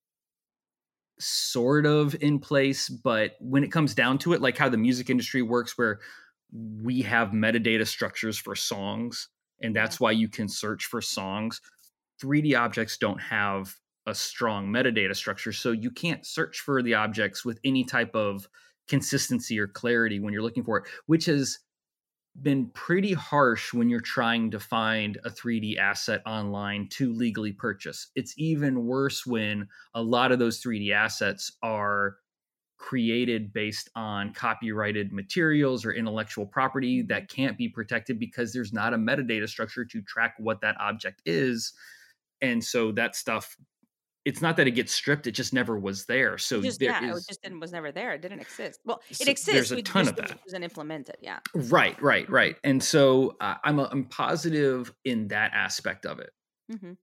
Speaker 4: sort of in place. But when it comes down to it, like how the music industry works, where we have metadata structures for songs, and that's why you can search for songs. three D objects don't have a strong metadata structure, so you can't search for the objects with any type of consistency or clarity when you're looking for it, which has been pretty harsh when you're trying to find a three D asset online to legally purchase. It's even worse when a lot of those three D assets are created based on copyrighted materials or intellectual property that can't be protected because there's not a metadata structure to track what that object is. And so that stuff, it's not that it gets stripped, it just never was there. So
Speaker 3: Just,
Speaker 4: there
Speaker 3: yeah, it
Speaker 4: is
Speaker 3: just didn't, was never there. It didn't exist. Well, it
Speaker 4: So
Speaker 3: exists.
Speaker 4: there's a
Speaker 3: we
Speaker 4: ton
Speaker 3: just
Speaker 4: of that.
Speaker 3: wasn't implemented. Yeah.
Speaker 4: right, right, right. And so uh, I'm a, I'm positive in that aspect of it.
Speaker 3: hmm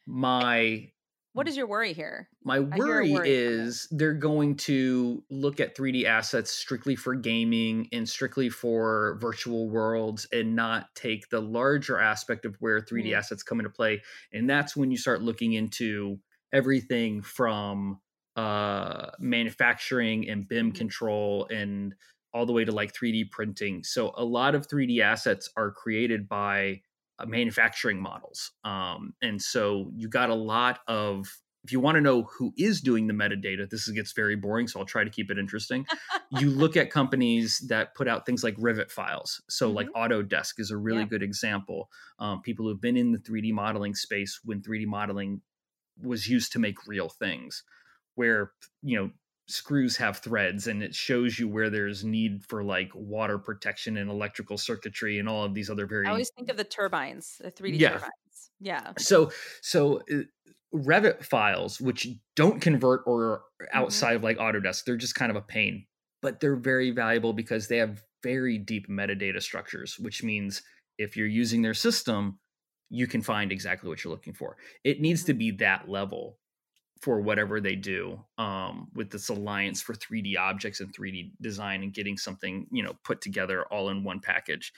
Speaker 4: My
Speaker 3: What is your worry here?
Speaker 4: My
Speaker 3: I hear a
Speaker 4: worry
Speaker 3: worry from it.
Speaker 4: is they're going to look at three D assets strictly for gaming and strictly for virtual worlds and not take the larger aspect of where three D
Speaker 3: Mhm.
Speaker 4: assets come into play. And that's when you start looking into everything from uh, manufacturing and B I M
Speaker 3: Mhm.
Speaker 4: control and all the way to like three D printing. So a lot of three D assets are created by uh, manufacturing models. Um, and so you got a lot of, if you want to know who is doing the metadata, this gets very boring, so I'll try to keep it interesting. You look at companies that put out things like Rivet files. So like Autodesk is a really
Speaker 3: Yeah.
Speaker 4: good example. Um, people who've been in the three D modeling space when three D modeling was used to make real things, where, you know, screws have threads and it shows you where there's need for like water protection and electrical circuitry and all of these other very
Speaker 3: I always think of the turbines, the three D
Speaker 4: Yeah.
Speaker 3: turbines. Yeah.
Speaker 4: so so uh, Revit files, which don't convert or
Speaker 3: Mm-hmm.
Speaker 4: outside of like Autodesk, they're just kind of a pain, but they're very valuable because they have very deep metadata structures, which means if you're using their system, you can find exactly what you're looking for. It needs to be that level for whatever they do um, with this alliance for three D objects and three D design and getting something, you know, put together all in one package.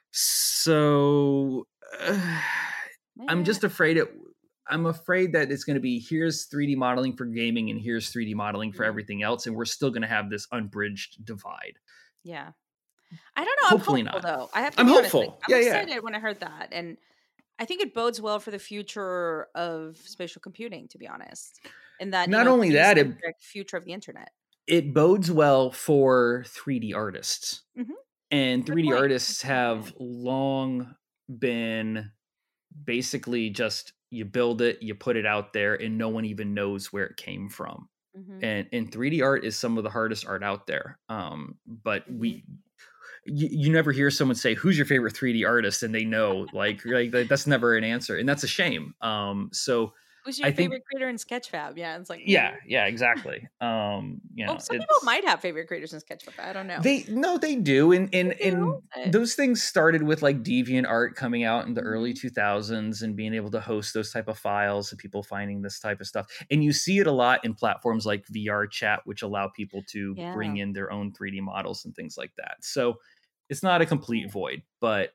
Speaker 4: So uh, I'm just afraid it. I'm afraid that it's going to be, here's three D modeling for gaming and here's three D modeling for
Speaker 3: Mhm.
Speaker 4: everything else, and we're still going to have this unbridged divide.
Speaker 3: Yeah. I don't know.
Speaker 4: Hopefully
Speaker 3: I'm hopeful
Speaker 4: not.
Speaker 3: though. I have to
Speaker 4: I'm
Speaker 3: be honest.
Speaker 4: hopeful.
Speaker 3: Like, I'm
Speaker 4: Yeah, yeah.
Speaker 3: excited when I heard that. And I think it bodes well for the future of spatial computing, to be honest. And that, you
Speaker 4: Not
Speaker 3: know,
Speaker 4: only that, it,
Speaker 3: three-centric future of the internet.
Speaker 4: it bodes well for three D artists.
Speaker 3: Mhm.
Speaker 4: And
Speaker 3: Good
Speaker 4: three D
Speaker 3: point.
Speaker 4: artists
Speaker 3: Good point,
Speaker 4: have
Speaker 3: yeah.
Speaker 4: long been basically just you build it, you put it out there, and no one even knows where it came from.
Speaker 3: Mhm.
Speaker 4: And and three D art is some of the hardest art out there. Um, but
Speaker 3: Mhm.
Speaker 4: we you, you never hear someone say, "Who's your favorite three D artist?" and they know, like, like that- that's never an answer, and that's a shame. Um, so
Speaker 3: Who's
Speaker 4: I
Speaker 3: your
Speaker 4: think,
Speaker 3: favorite creator in Sketchfab? Yeah, it's like,
Speaker 4: yeah,
Speaker 3: mm.
Speaker 4: yeah, exactly. Um, you
Speaker 3: Well,
Speaker 4: know,
Speaker 3: some people
Speaker 4: it's
Speaker 3: might have favorite creators in Sketchfab. I don't know.
Speaker 4: they no, they do, and and
Speaker 3: They do,
Speaker 4: and
Speaker 3: but
Speaker 4: those things started with like DeviantArt coming out in the early
Speaker 3: Mhm.
Speaker 4: two thousands and being able to host those type of files and people finding this type of stuff. And you see it a lot in platforms like V R Chat, which allow people to bring
Speaker 3: Yeah.
Speaker 4: in their own three D models and things like that. So it's not a complete void, but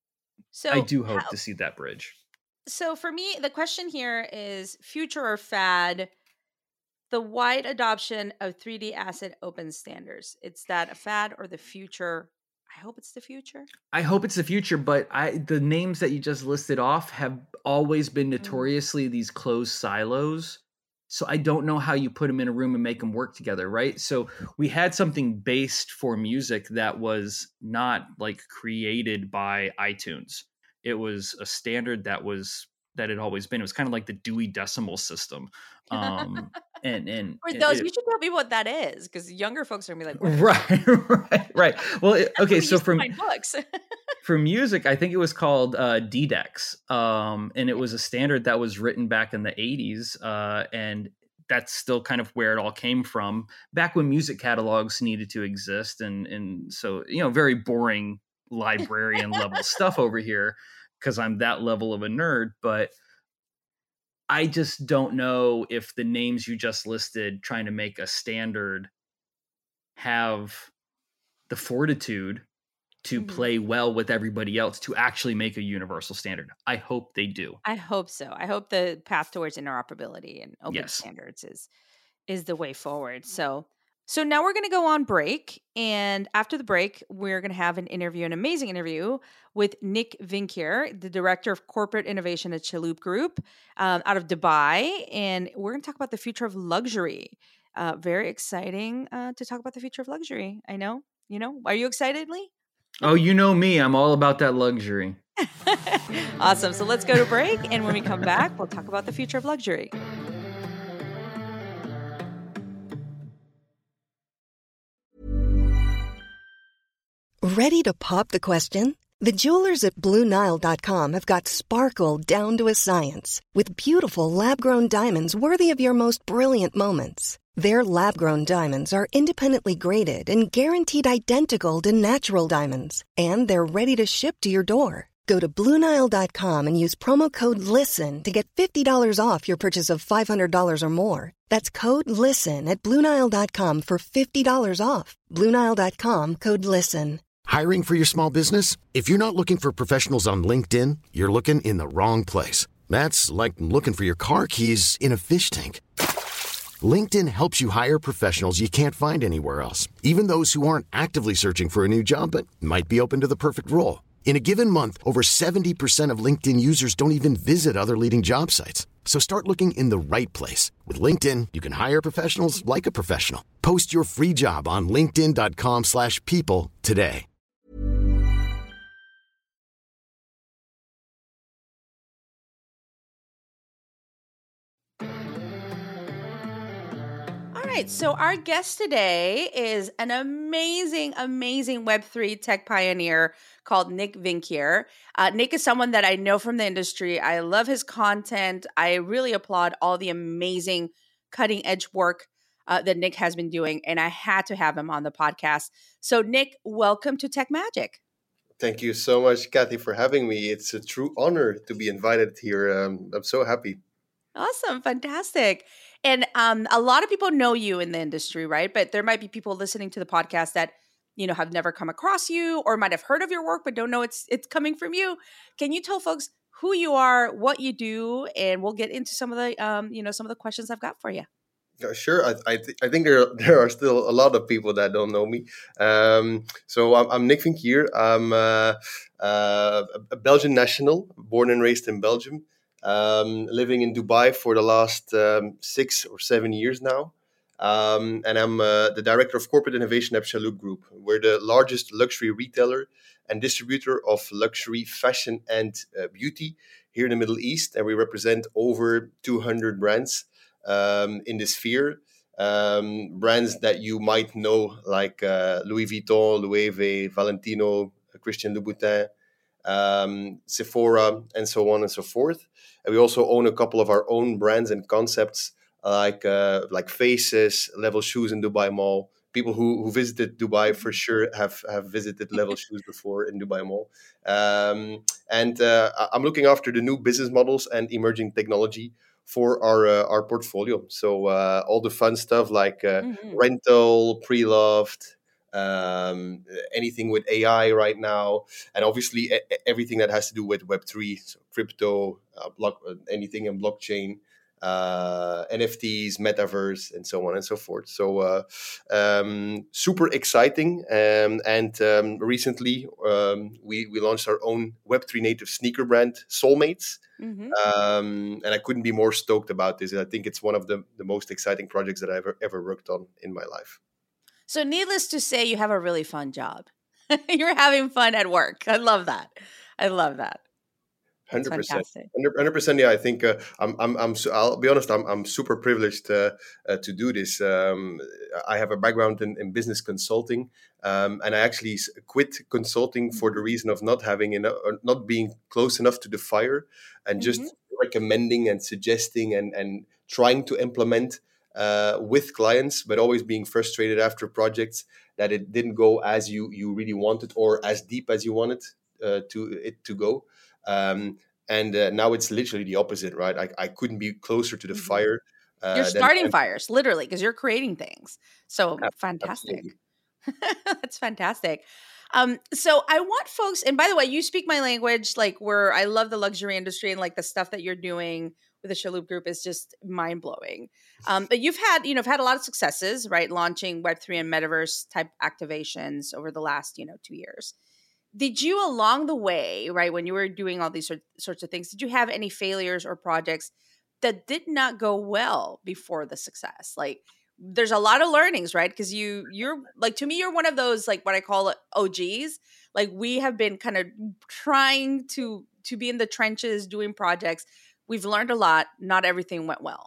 Speaker 4: I
Speaker 3: So
Speaker 4: do hope
Speaker 3: how
Speaker 4: to see that bridge.
Speaker 3: so for me, the question here is future or fad, the wide adoption of three D asset open standards. It's that a fad or the future? I hope it's the future.
Speaker 4: I hope it's the future, but I the names that you just listed off have always been
Speaker 3: Mm.
Speaker 4: notoriously these closed silos. So I don't know how you put them in a room and make them work together, right? So we had something based for music that was not like created by iTunes. It was a standard that was that had always been. It was kind of like the Dewey Decimal System, um, and and
Speaker 3: For
Speaker 4: it,
Speaker 3: those, you
Speaker 4: it-
Speaker 3: should tell people what that is, because younger folks are gonna be like, "What is that?"
Speaker 4: right, right, right. Well, it-
Speaker 3: That's how
Speaker 4: okay.
Speaker 3: we
Speaker 4: So
Speaker 3: used to
Speaker 4: from
Speaker 3: find books.
Speaker 4: for music, I think it was called uh, D DEX, um, and it was a standard that was written back in the eighties, uh, and that's still kind of where it all came from. Back when music catalogs needed to exist, and and so you know, very boring librarian level stuff over here because I'm that level of a nerd. But I just don't know if the names you just listed, trying to make a standard, have the fortitude to
Speaker 3: Mhm.
Speaker 4: play well with everybody else to actually make a universal standard. I hope they do.
Speaker 3: I hope so. I hope the path towards interoperability and open
Speaker 4: Yes.
Speaker 3: standards is is the way forward. So so now we're going to go on break, and after the break, we're going to have an interview, an amazing interview with Nick Vinkier, the director of corporate innovation at Chaloup Group, um, out of Dubai, and we're going to talk about the future of luxury. Uh, very exciting uh, to talk about the future of luxury. I know, you know. Are you excited, Lee?
Speaker 4: Oh, you know me. I'm all about that luxury.
Speaker 3: Awesome. So let's go to break, and when we come back, we'll talk about the future of luxury.
Speaker 5: Ready to pop the question? The jewelers at Blue Nile dot com have got sparkle down to a science with beautiful lab-grown diamonds worthy of your most brilliant moments. Their lab-grown diamonds are independently graded and guaranteed identical to natural diamonds, and they're ready to ship to your door. Go to Blue Nile dot com and use promo code LISTEN to get fifty dollars off your purchase of five hundred dollars or more. That's code LISTEN at Blue Nile dot com for fifty dollars off. Blue Nile dot com, code LISTEN.
Speaker 6: Hiring for your small business? If you're not looking for professionals on LinkedIn, you're looking in the wrong place. That's like looking for your car keys in a fish tank. LinkedIn helps you hire professionals you can't find anywhere else, even those who aren't actively searching for a new job but might be open to the perfect role. In a given month, over seventy percent of LinkedIn users don't even visit other leading job sites. So start looking in the right place. With LinkedIn, you can hire professionals like a professional. Post your free job on linkedin dot com slash people today.
Speaker 3: All right, so our guest today is an amazing, amazing Web three tech pioneer called Nick Vinkier. Uh, Nick is someone that I know from the industry. I love his content. I really applaud all the amazing cutting edge work uh, that Nick has been doing, and I had to have him on the podcast. So, Nick, welcome to Tech Magic.
Speaker 7: Thank you so much, Kathy, for having me. It's a true honor to be invited here. Um, I'm so happy.
Speaker 3: Awesome. Fantastic. And um, a lot of people know you in the industry, right? But there might be people listening to the podcast that, you know, have never come across you or might have heard of your work, but don't know it's it's coming from you. Can you tell folks who you are, what you do, and we'll get into some of the, um, you know, some of the questions I've got for you.
Speaker 7: Uh, Sure, I I, th- I think there are, there are still a lot of people that don't know me. Um, so I'm, I'm Nick Vinkier. I'm uh, uh, a Belgian national, born and raised in Belgium, um, living in Dubai for the last um, six or seven years now. Um, and I'm uh, the director of corporate innovation at Chalhoub Group. We're the largest luxury retailer and distributor of luxury fashion and uh, beauty here in the Middle East, and we represent over two hundred brands um, in the sphere. Um, brands that you might know, like uh, Louis Vuitton, Loewe, Valentino, Christian Louboutin, um, Sephora, and so on and so forth. And we also own a couple of our own brands and concepts, like uh, like Faces, Level Shoes in Dubai Mall. People who, who visited Dubai for sure have, have visited Level Shoes before in Dubai Mall. Um, and uh, I- I'm looking after the new business models and emerging technology for our uh, our portfolio. So uh, all the fun stuff like uh,
Speaker 3: Hmm.
Speaker 7: rental, pre-loved, um, anything with A I right now, and obviously e- e- everything that has to do with Web three, so crypto, uh, block, uh, anything in blockchain, uh, N F Ts, metaverse, and so on and so forth. So uh, um, super exciting. Um, and um, recently um, we we launched our own Web three native sneaker brand, Soulmates.
Speaker 3: Hmm.
Speaker 7: Um, and I couldn't be more stoked about this. I think it's one of the, the most exciting projects that I've ever, ever worked on in my life.
Speaker 3: So, needless to say, you have a really fun job. You're having fun at work. I love that. I love that. That's
Speaker 7: Hundred percent,
Speaker 3: fantastic.
Speaker 7: hundred percent. Yeah, I think uh, I'm. I'm. I'm. su- I'll be honest. I'm. I'm super privileged uh, uh, to do this. Um, I have a background in, in business consulting, um, and I actually s- quit consulting for the reason of not having enough, or not being close enough to the fire, and
Speaker 3: Hmm.
Speaker 7: just recommending and suggesting and and trying to implement uh, with clients, but always being frustrated after projects that it didn't go as you you really wanted or as deep as you wanted uh, to it to go. Um, and uh, now it's literally the opposite, right? I, I couldn't be closer to the
Speaker 3: Hmm.
Speaker 7: fire
Speaker 3: You're
Speaker 7: uh, than
Speaker 3: starting fires, literally, because you're creating things. So
Speaker 7: ab-
Speaker 3: fantastic.
Speaker 7: absolutely.
Speaker 3: That's fantastic. Um, so I want folks, and by the way, you speak my language. Like, we're, I love the luxury industry, and like the stuff that you're doing with the Chalhoub Group is just mind blowing. Um, but you've had, you know, have had a lot of successes, right? Launching Web three and metaverse type activations over the last, you know, two years. Did you, along the way, right, when you were doing all these sort, sorts of things, did you have any failures or projects that did not go well before the success? Like, there's a lot of learnings, right? Because you you're like, to me, you're one of those, like, what I call it, O Gs. Like, we have been kind of trying to to be in the trenches doing projects. We've learned a lot. Not everything went well.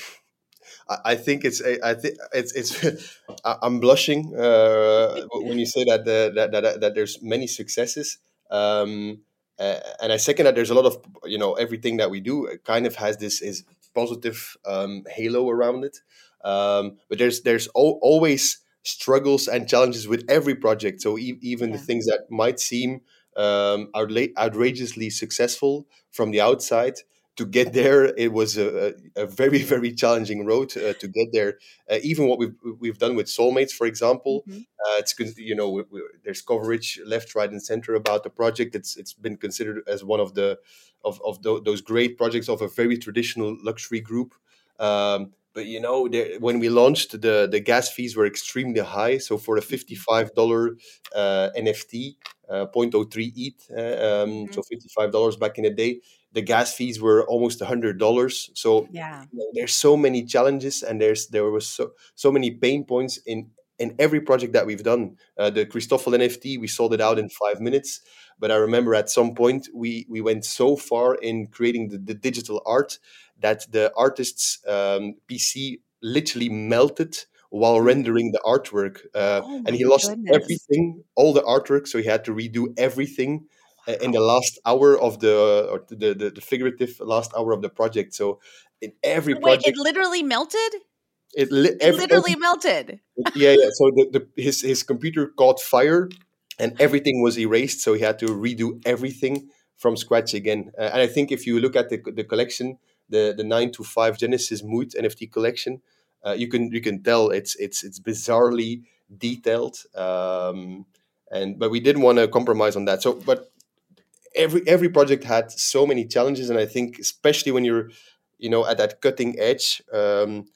Speaker 7: I I think it's a- I think it's it's I- I'm blushing uh, when you say that, the, that that that there's many successes. Um, uh, and I second that there's a lot of, you know, everything that we do kind of has this is positive um, halo around it. Um, but there's there's al- always struggles and challenges with every project. So e- even the
Speaker 3: Yeah.
Speaker 7: things that might seem um, outla- outrageously successful from the outside, to get there, it was a, a, a very very challenging road uh, to get there. Uh, even what we've we've done with Soulmates, for example,
Speaker 3: Hmm.
Speaker 7: uh, it's con- you know we, we, there's coverage left, right, and center about the project. It's it's been considered as one of the of of tho- those great projects of a very traditional luxury group. Um, but you know, there, when we launched, the the gas fees were extremely high. So for a fifty-five dollar uh, N F T, uh, zero point zero three E T H, uh, um,
Speaker 3: Hmm.
Speaker 7: so fifty-five dollars back in the day, the gas fees were almost a hundred dollars. So
Speaker 3: Yeah.
Speaker 7: you know, there's so many challenges, and there's there was so so many pain points in in every project that we've done. Uh, the Christoffel N F T, we sold it out in five minutes. But I remember at some point we we went so far in creating the, the digital art that the artist's um, P C literally melted while rendering the artwork, uh,
Speaker 3: Oh
Speaker 7: and
Speaker 3: my
Speaker 7: he lost
Speaker 3: goodness.
Speaker 7: everything, all the artwork. So he had to redo everything uh, in the last hour of the or the, the the figurative last hour of the project. So in every
Speaker 3: Wait, it
Speaker 7: project,
Speaker 3: literally melted?
Speaker 7: it li-
Speaker 3: It
Speaker 7: every,
Speaker 3: literally melted.
Speaker 7: yeah, yeah. So the, the his his computer caught fire, and everything was erased. So he had to redo everything from scratch again. Uh, and I think if you look at the the collection, the the nine to five Genesis Mood N F T collection, uh, you can you can tell it's it's it's bizarrely detailed. Um, and but we didn't want to compromise on that. So, but every every project had so many challenges, and I think especially when you're, you know, at that cutting edge. Um,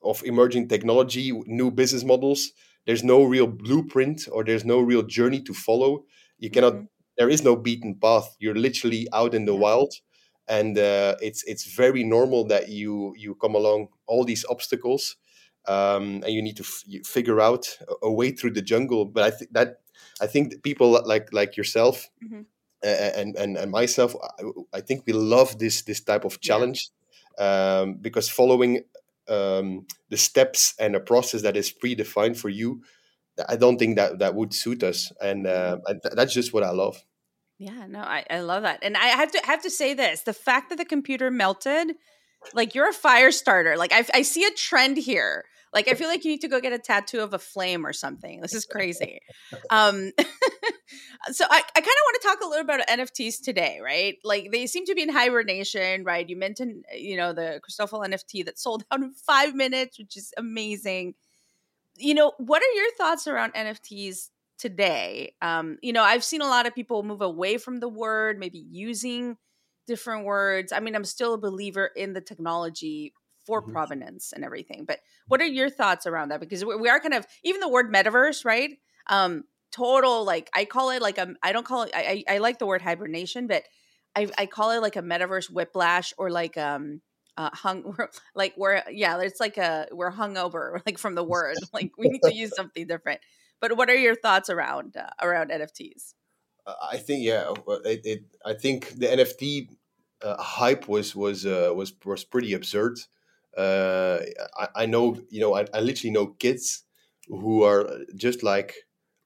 Speaker 7: of emerging technology, new business models. There's no real blueprint or there's no real journey to follow. You cannot.
Speaker 3: Mhm.
Speaker 7: There is no beaten path. You're literally out in the
Speaker 3: Yeah.
Speaker 7: wild, and uh, it's it's very normal that you you come along all these obstacles, um, and you need to f- you figure out a, a way through the jungle. But I think that I think that people like like yourself
Speaker 3: Mhm.
Speaker 7: a- and and and myself, I, I think we love this this type of
Speaker 3: Yeah.
Speaker 7: challenge, um, because following um, the steps and a process that is predefined for you, I don't think that that would suit us, and uh, I, that's just what I love.
Speaker 3: Yeah, no, I, I love that. And I have to have to say this, the fact that the computer melted, like you're a fire starter. Like I, I see a trend here. Like I feel like you need to go get a tattoo of a flame or something. This is crazy. Um, so I, I kind of want to talk a little about N F Ts today, right? Like they seem to be in hibernation, right? You mentioned, you know, the Christoffel N F T that sold out in five minutes, which is amazing. You know, what are your thoughts around N F Ts today? Um, you know, I've seen a lot of people move away from the word, maybe using different words. I mean, I'm still a believer in the technology for
Speaker 7: Mhm.
Speaker 3: provenance and everything. But what are your thoughts around that? Because we we are kind of, even the word metaverse, right? Um, total, like I call it like a, I don't call it, I, I I like the word hibernation, but I, I call it like a metaverse whiplash or like, um, uh, hung, like we're, yeah, it's like a, we're hungover, like from the word, like we need to use something different. But what are your thoughts around, uh, around N F Ts?
Speaker 7: I think yeah, well, it, it I think the N F T uh, hype was was uh, was was pretty absurd. Uh, I, I know you know I, I literally know kids who are just like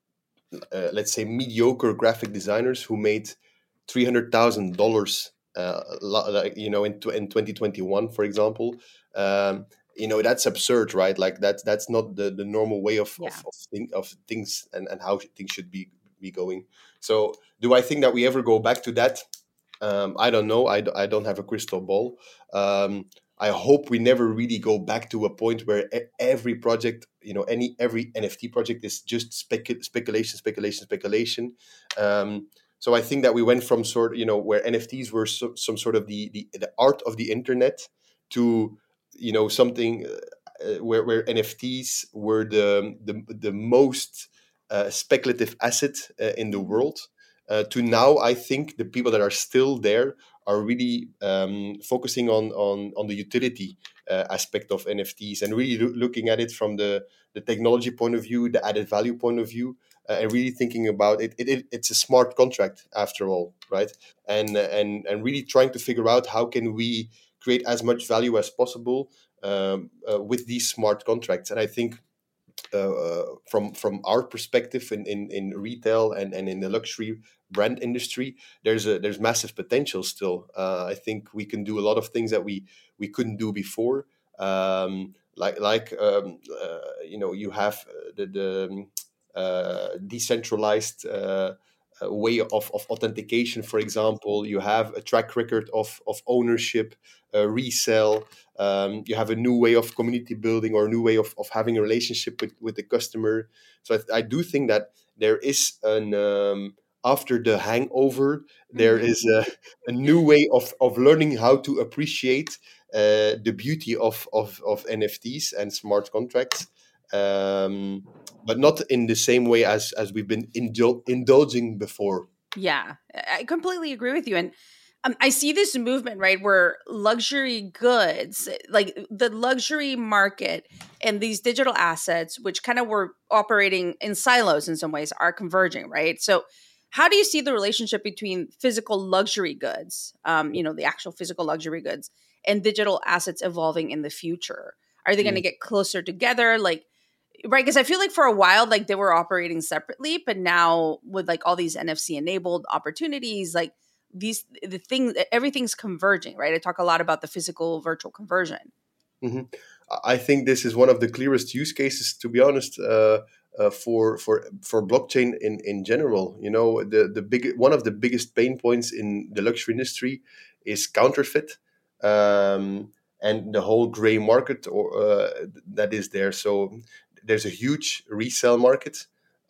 Speaker 7: uh, let's say mediocre graphic designers who made three hundred thousand dollars. Uh, lo- like, you know, in tw- in twenty twenty one, for example, um, you know that's absurd, right? Like that's that's not the, the normal way of
Speaker 3: Yeah.
Speaker 7: of of, thing, of things and, and how things should be be going. So, do I think that we ever go back to that? Um, I don't know. I, d- I don't have a crystal ball. Um, I hope we never really go back to a point where e- every project, you know, any every N F T project is just specu- speculation, speculation, speculation. Um, so I think that we went from sort, you know, where N F Ts were so, some sort of the, the the art of the internet to, you know, something uh, where where N F Ts were the the the most uh, speculative asset uh, in the
Speaker 3: Mhm.
Speaker 7: world. Uh, to now, I think the people that are still there are really um, focusing on on on the utility uh, aspect of N F Ts and really loo- looking at it from the the technology point of view, the added value point of view, uh, and really thinking about it. It, it. It's a smart contract after all, right? And and and really trying to figure out how can we create as much value as possible um, uh, with these smart contracts. And I think uh, from from our perspective in, in, in retail and, and in the luxury brand industry, there's a there's massive potential still. Uh, I think we can do a lot of things that we we couldn't do before. Um, like like um, uh, you know you have uh, the the um, uh, decentralized. Uh, uh, way of, of authentication, for example, you have a track record of, of ownership, uh, resell, um, you have a new way of community building or a new way of, of having a relationship with, with the customer. So I, I do think that there is an um, after the hangover, there
Speaker 3: Mhm.
Speaker 7: is a, a new way of, of learning how to appreciate uh, the beauty of, of, of N F Ts and smart contracts, um, but not in the same way as, as we've been indul- indulging before.
Speaker 3: Yeah, I I completely agree with you. And um, I see this movement, right, where luxury goods, like the luxury market and these digital assets, which kind of were operating in silos in some ways, are converging, right? So, how do you see the relationship between physical luxury goods, um, you know, the actual physical luxury goods, and digital assets evolving in the future? Are they going to
Speaker 7: Mm.
Speaker 3: get closer together? Like, right, because I feel like for a while, like they were operating separately, but now with like all these N F C enabled opportunities, like these the thing, everything's converging, right? I talk a lot about the physical virtual conversion.
Speaker 7: hmm I think this is one of the clearest use cases, to be honest, uh, uh, for for for blockchain in, in general. You know, the the big one of the biggest pain points in the luxury industry is counterfeit, um, and the whole gray market or uh, that is there. So there's a huge resale market,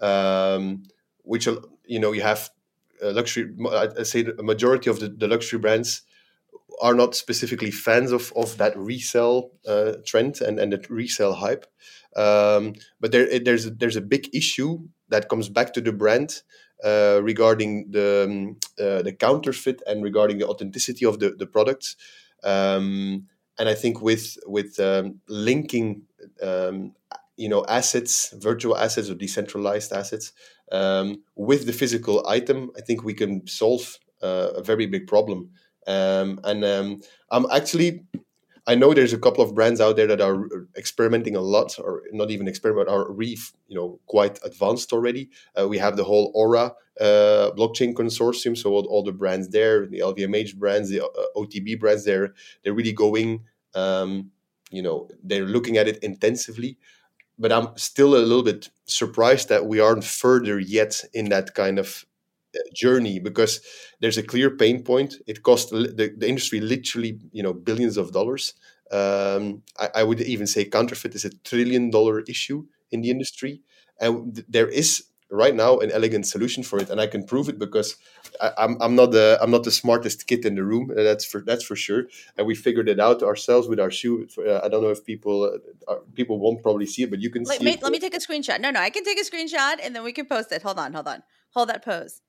Speaker 7: um, which uh, you know you have uh, luxury. I say the majority of the, the luxury brands are not specifically fans of of that resell uh, trend and and the resell hype. Um, but there there's there's a big issue that comes back to the brand uh, regarding the um, uh, the counterfeit and regarding the authenticity of the the products. Um, and I think with with um, linking um, you know assets, virtual assets or decentralized assets um, with the physical item, I think we can solve uh, a very big problem. Um, and um, I'm actually, I know there's a couple of brands out there that are experimenting a lot, or not even experiment, are really, you know, quite advanced already. Uh, we have the whole Aura uh, blockchain consortium, so all, all the brands there, the L V M H brands, the uh, O T B brands, they're they're really going, um, you know, they're looking at it intensively. But I'm still a little bit surprised that we aren't further yet in that kind of journey, because there's a clear pain point. It costs the, the industry literally, you know, billions of dollars. Um, I, I would even say counterfeit is a trillion dollar issue in the industry, and th- there is right now an elegant solution for it, and I can prove it because I, I'm I'm not the I'm not the smartest kid in the room. That's for that's for sure. And we figured it out ourselves with our shoe. Uh, I don't know if people uh, people won't probably see it, but you can
Speaker 3: Let
Speaker 7: see
Speaker 3: me
Speaker 7: it.
Speaker 3: let me take a screenshot. No, no, I can take a screenshot and then we can post it. Hold on, hold on, hold that pose.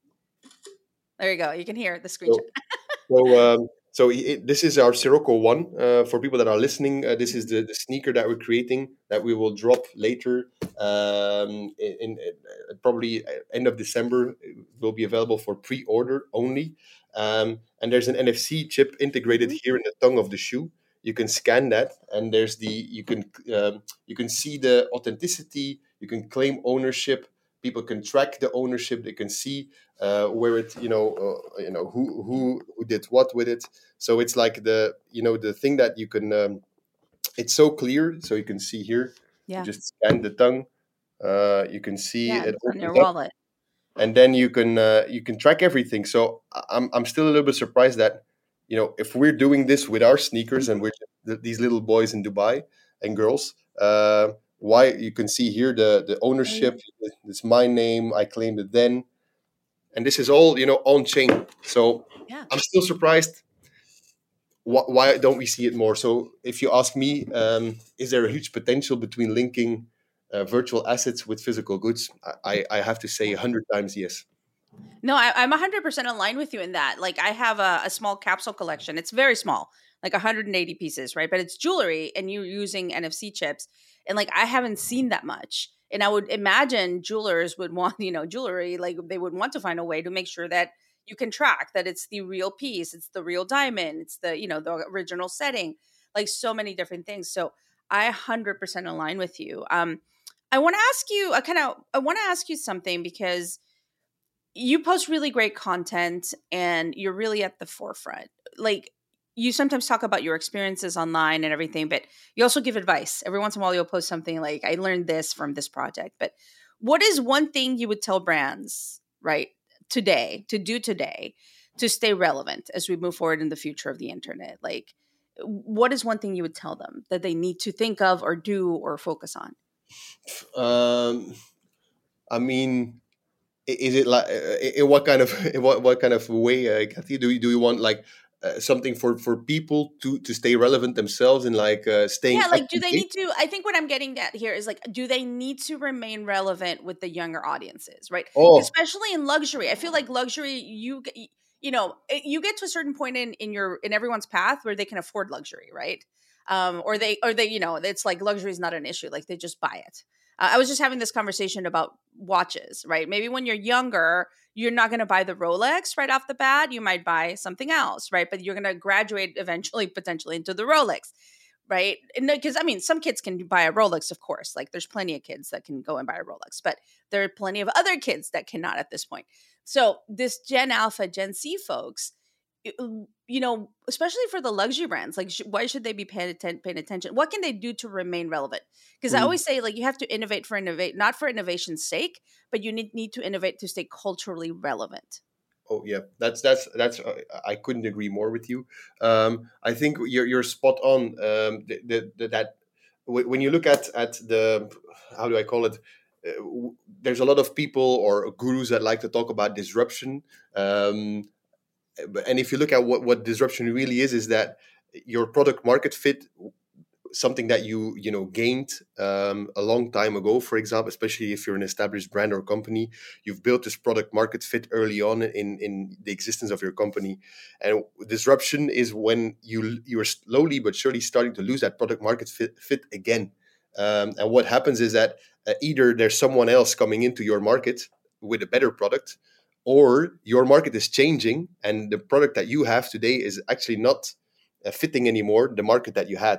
Speaker 3: There you go. You can hear the screenshot.
Speaker 7: So, so, um, so it, this is our Sirocco One. Uh, for people that are listening, uh, this is the, the sneaker that we're creating that we will drop later. Um, in, in uh, probably end of December, it will be available for pre-order only. Um, and there's an N F C chip integrated mm-hmm. here in the tongue of the shoe. You can scan that, and there's the you can um, you can see the authenticity. You can claim ownership. People can track the ownership. They can see uh, where it, you know, uh, you know who who who did what with it. So it's like the, you know, the thing that you can. Um, it's so clear, so you can see here. Yeah. You just scan the tongue. Uh, you can see
Speaker 3: yeah,
Speaker 7: it
Speaker 3: on your wallet,
Speaker 7: and then you can uh, you can track everything. So I'm I'm still a little bit surprised that, you know, if we're doing this with our sneakers and we're just these little boys in Dubai and girls. Uh, Why you can see here the, the ownership, it's my name, I claimed it then. And this is all, you know, on chain. So yeah. I'm still surprised. Why, why don't we see it more? So if you ask me, um, is there a huge potential between linking uh, virtual assets with physical goods? I, I have to say a hundred times yes.
Speaker 3: No, I, I'm one hundred percent aligned with you in that. Like I have a, a small capsule collection. It's very small, like one hundred eighty pieces, right? But it's jewelry and you're using N F C chips. And like, I haven't seen that much. And I would imagine jewelers would want, you know, jewelry, like they would want to find a way to make sure that you can track that it's the real piece. It's the real diamond. It's the, you know, the original setting, like so many different things. So I one hundred percent align with you. Um, I want to ask you, I kind of, I want to ask you something because you post really great content and you're really at the forefront. Like, you sometimes talk about your experiences online and everything, but you also give advice. Every once in a while, you'll post something like, I learned this from this project. But what is one thing you would tell brands, right, today, to do today, to stay relevant as we move forward in the future of the internet? Like, what is one thing you would tell them that they need to think of or do or focus on?
Speaker 7: Um, I mean, is it like, in what kind of, in what, what kind of way, uh, Kathy, do you, do you want like, Uh, something for, for people to, to stay relevant themselves and like uh, staying.
Speaker 3: Yeah, like do they need to, I think what I'm getting at here is like, do they need to remain relevant with the younger audiences, right? Oh. Especially in luxury. I feel like luxury, you you know, you get to a certain point in, in your, in everyone's path where they can afford luxury, right? Um, or they, or they, you know, it's like luxury is not an issue. Like they just buy it. Uh, I was just having this conversation about watches, right? Maybe when you're younger, you're not going to buy the Rolex right off the bat. You might buy something else, right? But you're going to graduate eventually, potentially into the Rolex, right? Because, I mean, some kids can buy a Rolex, of course. Like there's plenty of kids that can go and buy a Rolex, but there are plenty of other kids that cannot at this point. So this Gen Alpha, Gen C folks, you know, especially for the luxury brands, like sh- why should they be paying, atten- paying attention? What can they do to remain relevant? Because mm. I always say, like, you have to innovate for innovate, not for innovation's sake, but you need, need to innovate to stay culturally relevant.
Speaker 7: Oh yeah, that's that's that's. Uh, I couldn't agree more with you. Um, I think you're you're spot on. Um, the, the, the, that when you look at at the, how do I call it? Uh, there's a lot of people or gurus that like to talk about disruption. Um, and if you look at what, what disruption really is, is that your product market fit, something that you you know gained um, a long time ago, for example, especially if you're an established brand or company, you've built this product market fit early on in in the existence of your company. And disruption is when you you're slowly but surely starting to lose that product market fit, fit again. Um, and what happens is that uh, either there's someone else coming into your market with a better product, or your market is changing and the product that you have today is actually not uh, fitting anymore the market that you had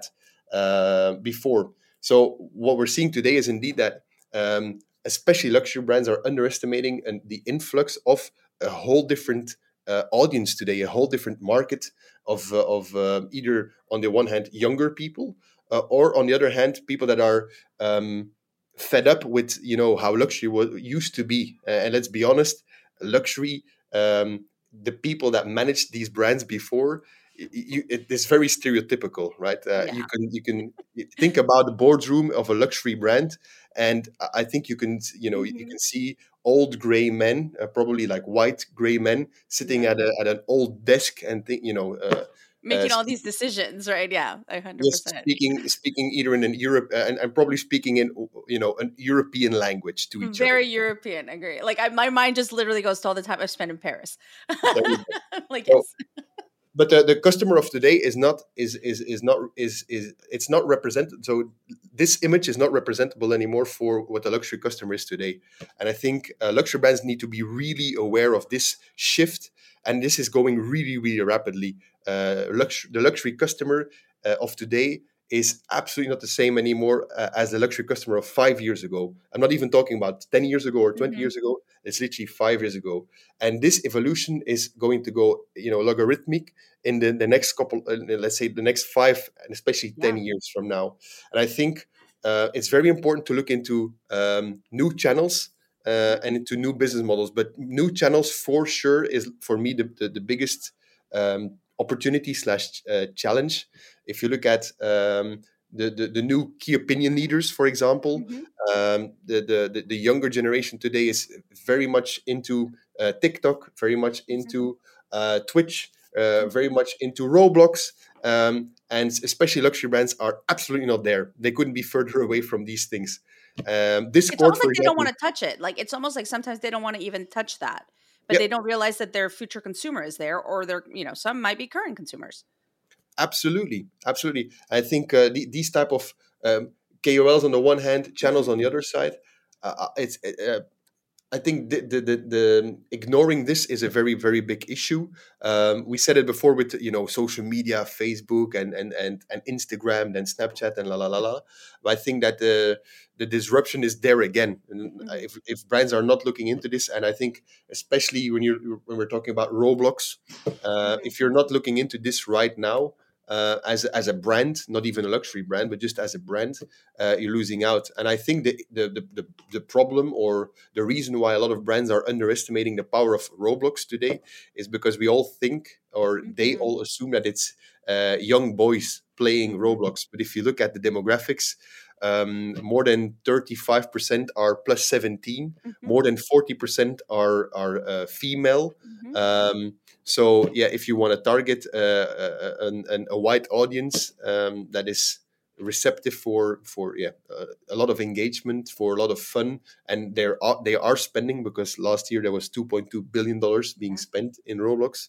Speaker 7: uh, before. So what we're seeing today is indeed that um, especially luxury brands are underestimating and the influx of a whole different uh, audience today, a whole different market of uh, of uh, either on the one hand younger people, uh, or on the other hand people that are um, fed up with you know how luxury was, used to be. Uh, and let's be honest, luxury, um, the people that managed these brands before, you, it is very stereotypical, right? Uh,
Speaker 3: Yeah.
Speaker 7: You can you can think about the boardroom of a luxury brand, and I think you can you know you
Speaker 3: Mhm.
Speaker 7: can see old gray men, uh, probably like white gray men, sitting
Speaker 3: Yeah.
Speaker 7: at a at an old desk and think you know. Uh, uh,
Speaker 3: Making all these decisions, right? Yeah, a hundred
Speaker 7: Yes,
Speaker 3: percent.
Speaker 7: speaking speaking either in an Europe uh, and, and probably speaking in you know an European language to each other.
Speaker 3: Very European, agree. Like I, my mind just literally goes to all the time I've spent in Paris.
Speaker 7: There you go.
Speaker 3: Like
Speaker 7: So,
Speaker 3: yes.
Speaker 7: but the, the customer of today is not is is is not is is it's not represented. So this image is not representable anymore for what the luxury customer is today. And I think uh, luxury brands need to be really aware of this shift, and this is going really really rapidly. Uh, lux- the luxury customer uh, of today is absolutely not the same anymore uh, as the luxury customer of five years ago. I'm not even talking about ten years ago or twenty
Speaker 3: Mhm.
Speaker 7: years ago. It's literally five years ago, and this evolution is going to go you know logarithmic in the, the next couple, uh, let's say the next five and especially
Speaker 3: Yeah.
Speaker 7: ten years from now. And I think uh, it's very important to look into um, new channels uh, and into new business models. But new channels for sure is for me the, the, the biggest um, opportunity slash uh, challenge. If you look at um, the, the, the new key opinion leaders, for example,
Speaker 3: Mhm.
Speaker 7: um, the, the, the, the younger generation today is very much into uh, TikTok, very much into uh, Twitch, uh, very much into Roblox, um, and especially luxury brands are absolutely not there. They couldn't be further away from these things. Um,
Speaker 3: It's
Speaker 7: Discord,
Speaker 3: almost
Speaker 7: for
Speaker 3: like they don't
Speaker 7: example,
Speaker 3: want to touch it. Like it's almost like sometimes they don't want to even touch that, but
Speaker 7: yeah,
Speaker 3: they don't realize that their future consumer is there, or their you know some might be current consumers.
Speaker 7: absolutely, absolutely. I think uh, the, these type of um, K O Ls on the one hand, channels on the other side, uh, uh, it's uh, I think the, the, the, the ignoring this is a very, very big issue. Um, we said it before with you know social media, Facebook and and and, and Instagram, then Snapchat and la la la la. But I think that the the disruption is there again. And
Speaker 3: Mhm.
Speaker 7: if, if brands are not looking into this, and I think especially when you're when we're talking about Roblox, uh,
Speaker 3: Mhm.
Speaker 7: if you're not looking into this right now. Uh, as as a brand, not even a luxury brand, but just as a brand, uh, you're losing out. And I think the the, the the the problem or the reason why a lot of brands are underestimating the power of Roblox today is because we all think or they
Speaker 3: Mhm.
Speaker 7: all assume that it's uh, young boys playing
Speaker 3: Mhm.
Speaker 7: Roblox. But if you look at the demographics, um, more than thirty-five percent are plus seventeen,
Speaker 3: Mhm.
Speaker 7: more than forty percent are, are uh, female.
Speaker 3: Mhm.
Speaker 7: Um, so, yeah, if you want to target uh, a, a, a wide audience um, that is receptive for for yeah uh, a lot of engagement, for a lot of fun, and they're they are spending, because last year there was two point two billion dollars being
Speaker 3: Yeah.
Speaker 7: spent in Roblox.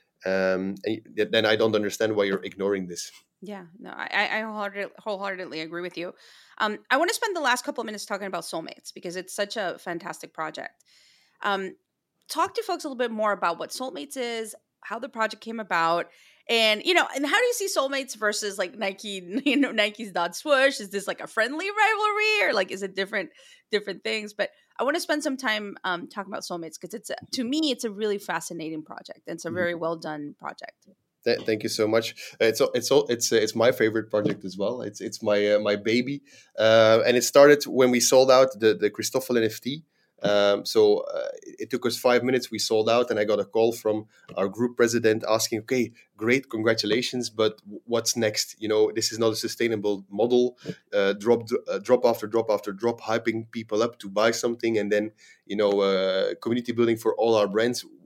Speaker 7: Um, and then I don't understand why you're ignoring this.
Speaker 3: Yeah, no, I, I I wholeheartedly, wholeheartedly agree with you. Um, I want to spend the last couple of minutes talking about Soulmates because it's such a fantastic project. Um, talk to folks a little bit more about what Soulmates is, how the project came about, and you know, and how do you see Soulmates versus like Nike, you know, Nike's Dot Swoosh? Is this like a friendly rivalry, or like is it different, different things? But I want to spend some time um, talking about Soulmates because it's a, to me, it's a really fascinating project. It's a very well done project.
Speaker 7: Th- Thank you so much. Uh, It's al- it's al- it's uh, it's my favorite project as well. It's it's my uh, my baby, uh, and it started when we sold out the the Christoffel N F T. Um, so uh, it took us five minutes. We sold out, and I got a call from our group president asking, "Okay, great, congratulations, but w- what's next? You know, this is not a sustainable model. Uh, drop uh, drop after drop after drop, hyping people up to buy something, and then you know, uh, community building for all our brands.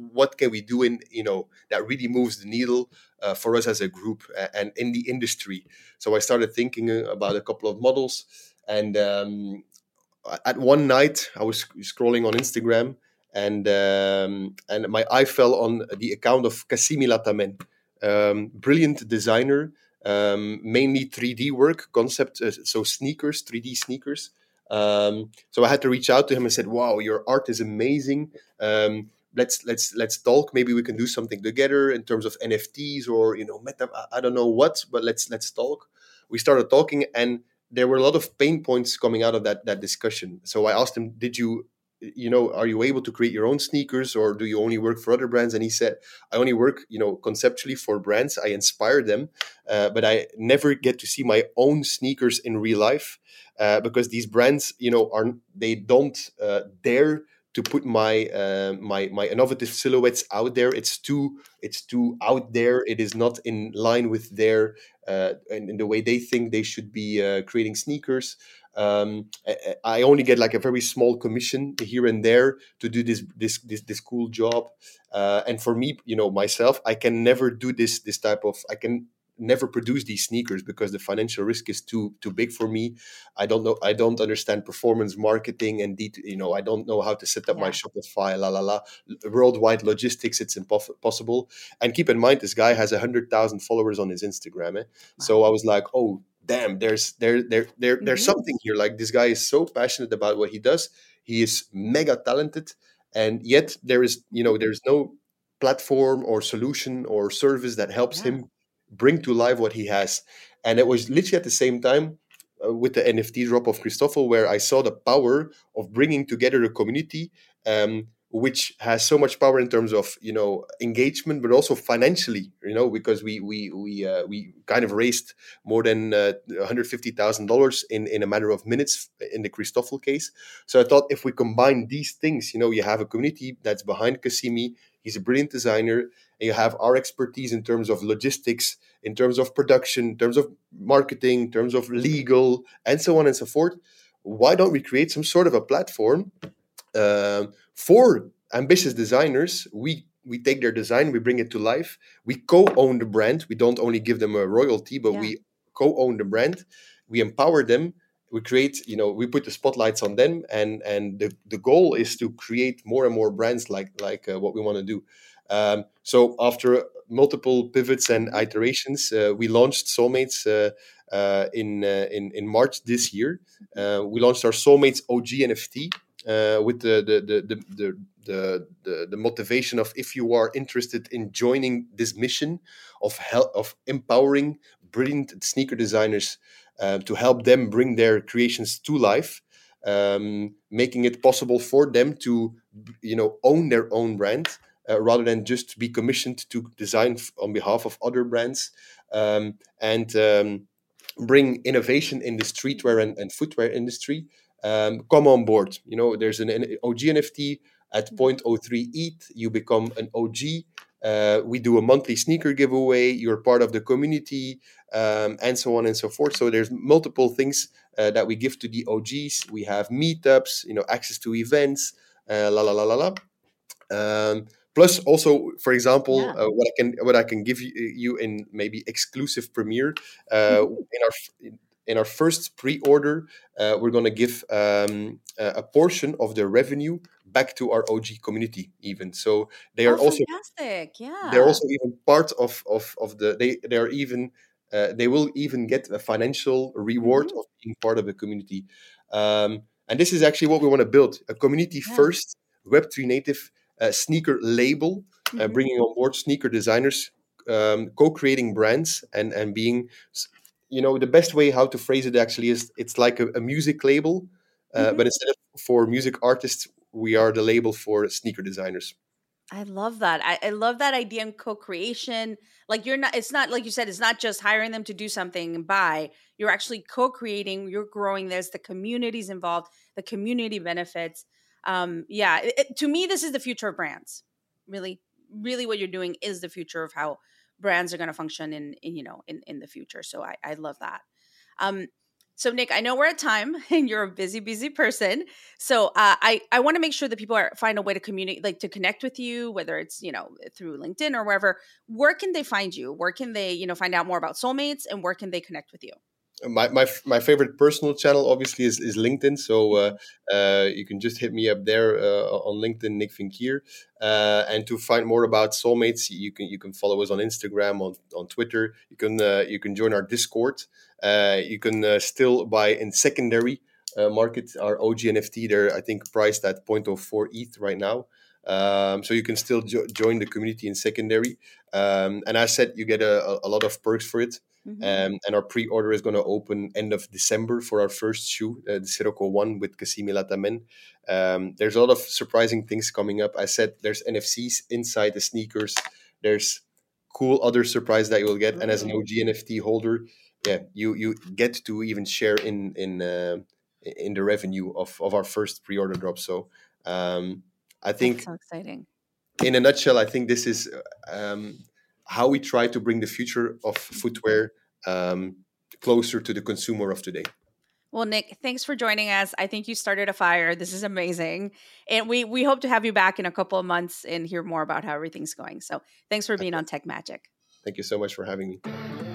Speaker 7: what can we do in, you know, that really moves the needle uh, for us as a group a- and in the industry. So I started thinking uh, about a couple of models, and um, at one night I was scrolling on Instagram, and um, and my eye fell on the account of Kassimi Latamen, um, brilliant designer, um, mainly three D work, concept, uh, so sneakers, three D sneakers. Um, so I had to reach out to him and said, "Wow, your art is amazing. Um, let's let's let's talk. Maybe we can do something together in terms of N F Ts or, you know, meta. I I don't know what, but let's let's talk." We started talking, and there were a lot of pain points coming out of that that discussion. So I asked him, "Did you, you know, are you able to create your own sneakers, or do you only work for other brands?" And he said, "I only work, you know, conceptually for brands. I inspire them, uh, but I never get to see my own sneakers in real life, uh, because these brands, you know, are they don't uh, dare to put my uh, my my innovative silhouettes out there. It's too it's too out there. It is not in line with their uh, in, in the way they think they should be uh, creating sneakers. Um, I, I only get like a very small commission here and there to do this this this, this cool job. Uh, and for me, you know, myself, I can never do this this type of I can." never produce these sneakers because the financial risk is too too big for me. I don't know. I don't understand performance marketing and det- you know I don't know how to set up
Speaker 3: Yeah.
Speaker 7: my Shopify. La la la. Worldwide logistics, it's impossible. And keep in mind, this guy has a hundred thousand followers on his Instagram. Eh? So I was like, oh damn, there's there there there there's
Speaker 3: Mhm.
Speaker 7: something here. Like, this guy is so passionate about what he does. He is mega talented, and yet there is you know there's no platform or solution or service that helps
Speaker 3: Yeah.
Speaker 7: him bring to life what he has. And it was literally at the same time uh, with the N F T drop of Christoffel, where I saw the power of bringing together a community, um, which has so much power in terms of, you know, engagement, but also financially, you know, because we we we uh, we kind of raised more than uh, one hundred fifty thousand dollars in in a matter of minutes in the Christoffel case. So I thought, if we combine these things, you know, you have a community that's behind Kassimi. He's a brilliant designer, and you have our expertise in terms of logistics, in terms of production, in terms of marketing, in terms of legal, and so on and so forth. Why don't we create some sort of a platform um, for ambitious designers? We we take their design, we bring it to life. We co-own the brand. We don't only give them a royalty, but
Speaker 3: Yeah.
Speaker 7: we co-own the brand. We empower them. We create, you know, we put the spotlights on them, and and the, the goal is to create more and more brands like like uh, what we want to do. Um, so after multiple pivots and iterations, uh, we launched Soulmates uh, uh, in, uh, in in March this year. Uh, we launched our Soulmates O G N F T uh, with the the the the, the the, the, the motivation of, if you are interested in joining this mission of help, of empowering brilliant sneaker designers uh, to help them bring their creations to life, um, making it possible for them to, you know, own their own brand uh, rather than just be commissioned to design f- on behalf of other brands, um, and um, bring innovation in the streetwear and, and footwear industry. Um, come on board. You know, there's an, an O G N F T at zero point zero three E T H. You become an O G. Uh, we do a monthly sneaker giveaway. You're part of the community, um, and so on and so forth. So there's multiple things uh, that we give to the O Gs. We have meetups, you know, access to events, uh, la la la la la. Um, plus, also, for example,
Speaker 3: Yeah.
Speaker 7: uh, what I can what I can give you, you in maybe exclusive premiere uh,
Speaker 3: Mhm.
Speaker 7: in our f- in our first pre-order, uh, we're going to give um, a a portion of the revenue back to our O G community. Even so, they
Speaker 3: Oh,
Speaker 7: are also
Speaker 3: fantastic.
Speaker 7: they're
Speaker 3: Yeah.
Speaker 7: also even part of of of the they they are even uh, they will even get a financial reward
Speaker 3: Mhm.
Speaker 7: of being part of the community. Um, and this is actually what we want to build: a community
Speaker 3: Yeah.
Speaker 7: first Web three native uh, sneaker label, uh,
Speaker 3: Mhm.
Speaker 7: bringing on board sneaker designers, um, co-creating brands, and and being s- you know, the best way how to phrase it actually is, it's like a, a music label, uh,
Speaker 3: Mhm.
Speaker 7: but instead of for music artists, we are the label for sneaker designers.
Speaker 3: I love that. I, I love that idea in co-creation. Like, you're not, it's not like you said, it's not just hiring them to do something and buy. You're actually co-creating, you're growing this, the community's involved, the community benefits. Um, yeah, it, it- to me, this is the future of brands. Really, really what you're doing is the future of how brands are going to function in, in, you know, in, in the future. So I, I love that. Um, So, Nick, I know we're at time and you're a busy, busy person. So uh, I, I want to make sure that people are, find a way to communicate, like to connect with you, whether it's, you know, through LinkedIn or wherever. Where can they find you? Where can they, you know, find out more about Soulmates, and where can they connect with you?
Speaker 7: My my my favorite personal channel obviously is, is LinkedIn. So uh, uh, you can just hit me up there uh, on LinkedIn, Nick Vinkier. Uh, and to find more about Soulmates, you can you can follow us on Instagram, on, on Twitter. You can uh, you can join our Discord. Uh, you can uh, still buy in secondary uh, market our O G N F T. They're I think priced at zero point zero four E T H right now. Um, so you can still jo- join the community in secondary. Um, and as I said, you get a, a lot of perks for it. Mm-hmm. Um, and our pre-order is going to open end of December for our first shoe, uh, the Sirocco one with Kassimi Latamen. Um, there's a lot of surprising things coming up. I said there's N F Cs inside the sneakers. There's cool other surprise that you'll get. Mm-hmm. And as an O G N F T holder, yeah, you you get to even share in in uh, in the revenue of, of our first pre-order drop. So um, I think
Speaker 3: that's so exciting.
Speaker 7: In a nutshell, I think this is um, how we try to bring the future of footwear um, closer to the consumer of today.
Speaker 3: Well, Nick, thanks for joining us. I think you started a fire. This is amazing. And we we hope to have you back in a couple of months and hear more about how everything's going. So thanks for being on Tech Magic.
Speaker 7: Thank you so much for having me.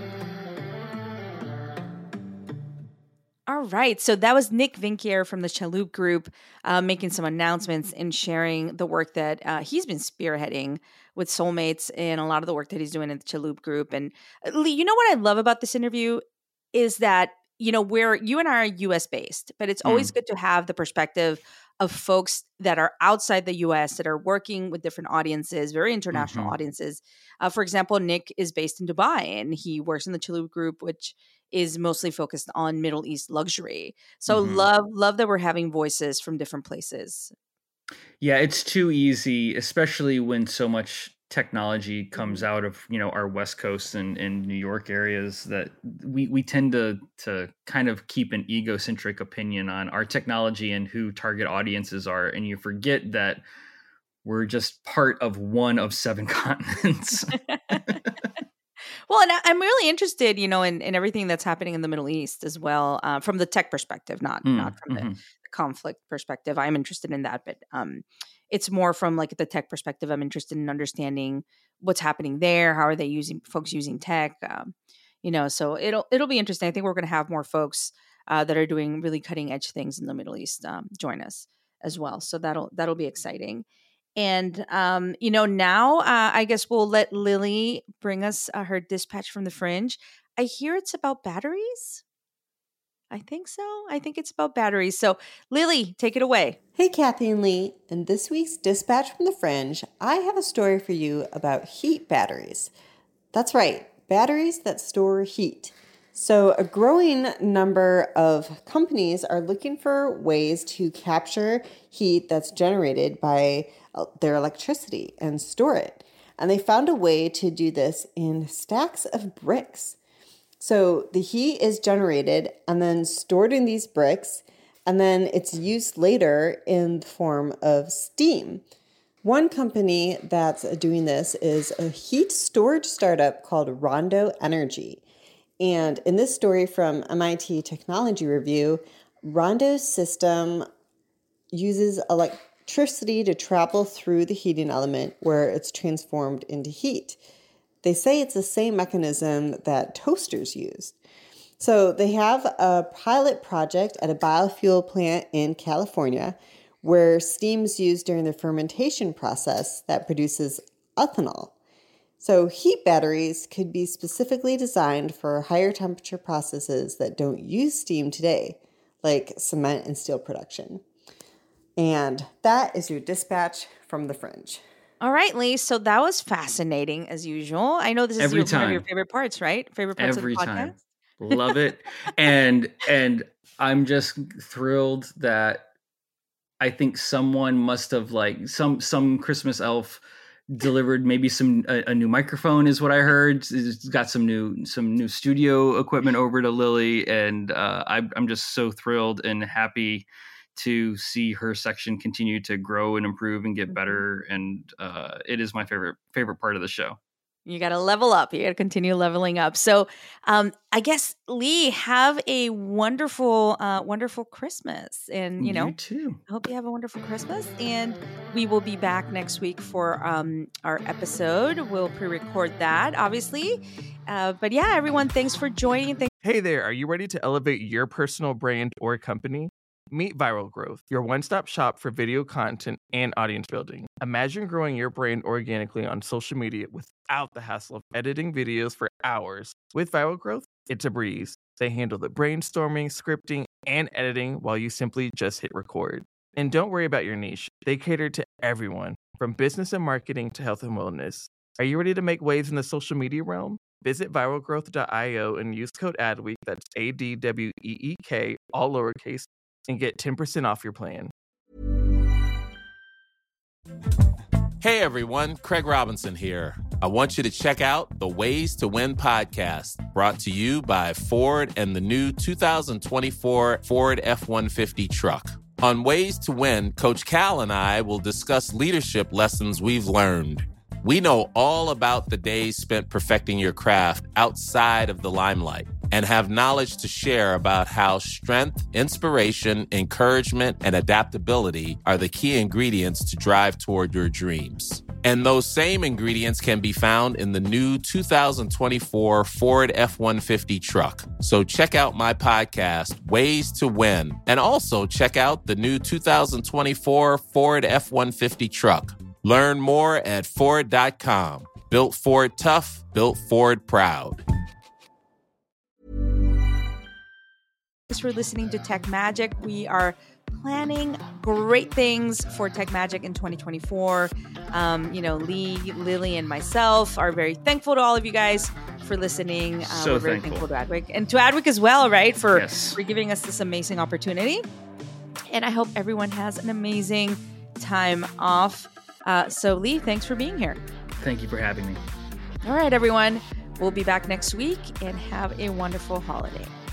Speaker 3: All right. So that was Nick Vinkier from the Chalhoub Group uh, making some announcements and sharing the work that uh, he's been spearheading with Soulmates and a lot of the work that he's doing in the Chalhoub Group. And uh, Lee, you know what I love about this interview is that, you know, we're, you and I are U S based, but it's always mm. good to have the perspective of folks that are outside the U S that are working with different audiences, very international mm-hmm. audiences. Uh, for example, Nick is based in Dubai and he works in the Chalhoub Group, which is mostly focused on Middle East luxury. So mm-hmm. love, love that we're having voices from different places.
Speaker 4: Yeah, it's too easy, especially when so much technology comes mm-hmm. out of, you know, our West Coast and, and New York areas, that we, we tend to to kind of keep an egocentric opinion on our technology and who target audiences are. And you forget that we're just part of one of seven continents.
Speaker 3: Well, and I'm really interested, you know, in, in everything that's happening in the Middle East as well, uh, from the tech perspective, not mm, not from mm-hmm. the, the conflict perspective. I'm interested in that, but um, it's more from like the tech perspective. I'm interested in understanding what's happening there. How are they using folks using tech? Um, you know, so it'll it'll be interesting. I think we're going to have more folks uh, that are doing really cutting edge things in the Middle East um, join us as well. So that'll that'll be exciting. And, um, you know, now uh, I guess we'll let Lily bring us uh, her dispatch from the fringe. I hear it's about batteries. I think so. I think it's about batteries. So, Lily, take it away.
Speaker 8: Hey, Kathy and Lee. In this week's dispatch from the fringe, I have a story for you about heat batteries. That's right, batteries that store heat. So a growing number of companies are looking for ways to capture heat that's generated by their electricity and store it. And they found a way to do this in stacks of bricks. So the heat is generated and then stored in these bricks, and then it's used later in the form of steam. One company that's doing this is a heat storage startup called Rondo Energy. And in this story from M I T Technology Review, Rondo's system uses electricity to travel through the heating element where it's transformed into heat. They say it's the same mechanism that toasters use. So they have a pilot project at a biofuel plant in California where steam is used during the fermentation process that produces ethanol. So heat batteries could be specifically designed for higher temperature processes that don't use steam today, like cement and steel production. And that is your dispatch from the fringe.
Speaker 3: All right, Lee. So that was fascinating as usual. I know this is
Speaker 4: Every
Speaker 3: your,
Speaker 4: time.
Speaker 3: one of your favorite parts, right? Favorite parts
Speaker 4: Every
Speaker 3: of the podcast?
Speaker 4: time. Love it. and and I'm just thrilled that I think someone must have like some some Christmas elf delivered maybe some a, a new microphone is what I heard. It's got some new some new studio equipment over to Lily, and uh, I, I'm just so thrilled and happy to see her section continue to grow and improve and get better. And uh, it is my favorite favorite part of the show.
Speaker 3: You got to level up. You got to continue leveling up. So um, I guess, Lee, have a wonderful, uh, wonderful Christmas. And, you know,
Speaker 4: you too.
Speaker 3: I hope you have a wonderful Christmas. And we will be back next week for um, our episode. We'll pre-record that, obviously. Uh, but yeah, everyone, thanks for joining. Thanks-
Speaker 9: Hey there, are you ready to elevate your personal brand or company? Meet Viral Growth, your one-stop shop for video content and audience building. Imagine growing your brand organically on social media without the hassle of editing videos for hours. With Viral Growth, it's a breeze. They handle the brainstorming, scripting, and editing while you simply just hit record. And don't worry about your niche. They cater to everyone, from business and marketing to health and wellness. Are you ready to make waves in the social media realm? Visit viral growth dot io and use code ADWEEK, that's A D W E E K, all lowercase, and get ten percent off your plan.
Speaker 10: Hey everyone, Craig Robinson here. I want you to check out the Ways to Win podcast, brought to you by Ford and the new two thousand twenty-four Ford F one fifty truck. On Ways to Win, Coach Cal and I will discuss leadership lessons we've learned. We know all about the days spent perfecting your craft outside of the limelight and have knowledge to share about how strength, inspiration, encouragement, and adaptability are the key ingredients to drive toward your dreams. And those same ingredients can be found in the new two thousand twenty-four Ford F one fifty truck. So check out my podcast, Ways to Win, and also check out the new two thousand twenty-four Ford F one fifty truck. Learn more at Ford dot com. Built Ford tough, built Ford proud.
Speaker 3: Thanks for listening to Tech Magic. We are planning great things for Tech Magic in twenty twenty-four. Um, you know, Lee, Lily, and myself are very thankful to all of you guys for listening. Uh,
Speaker 4: So
Speaker 3: we're very
Speaker 4: thankful.
Speaker 3: thankful to Adwick and to Adwick as well, right? For,
Speaker 4: Yes.
Speaker 3: for giving us this amazing opportunity. And I hope everyone has an amazing time off. Uh, so, Lee, thanks for being here.
Speaker 4: Thank you for having me.
Speaker 3: All right, everyone. We'll be back next week and have a wonderful holiday.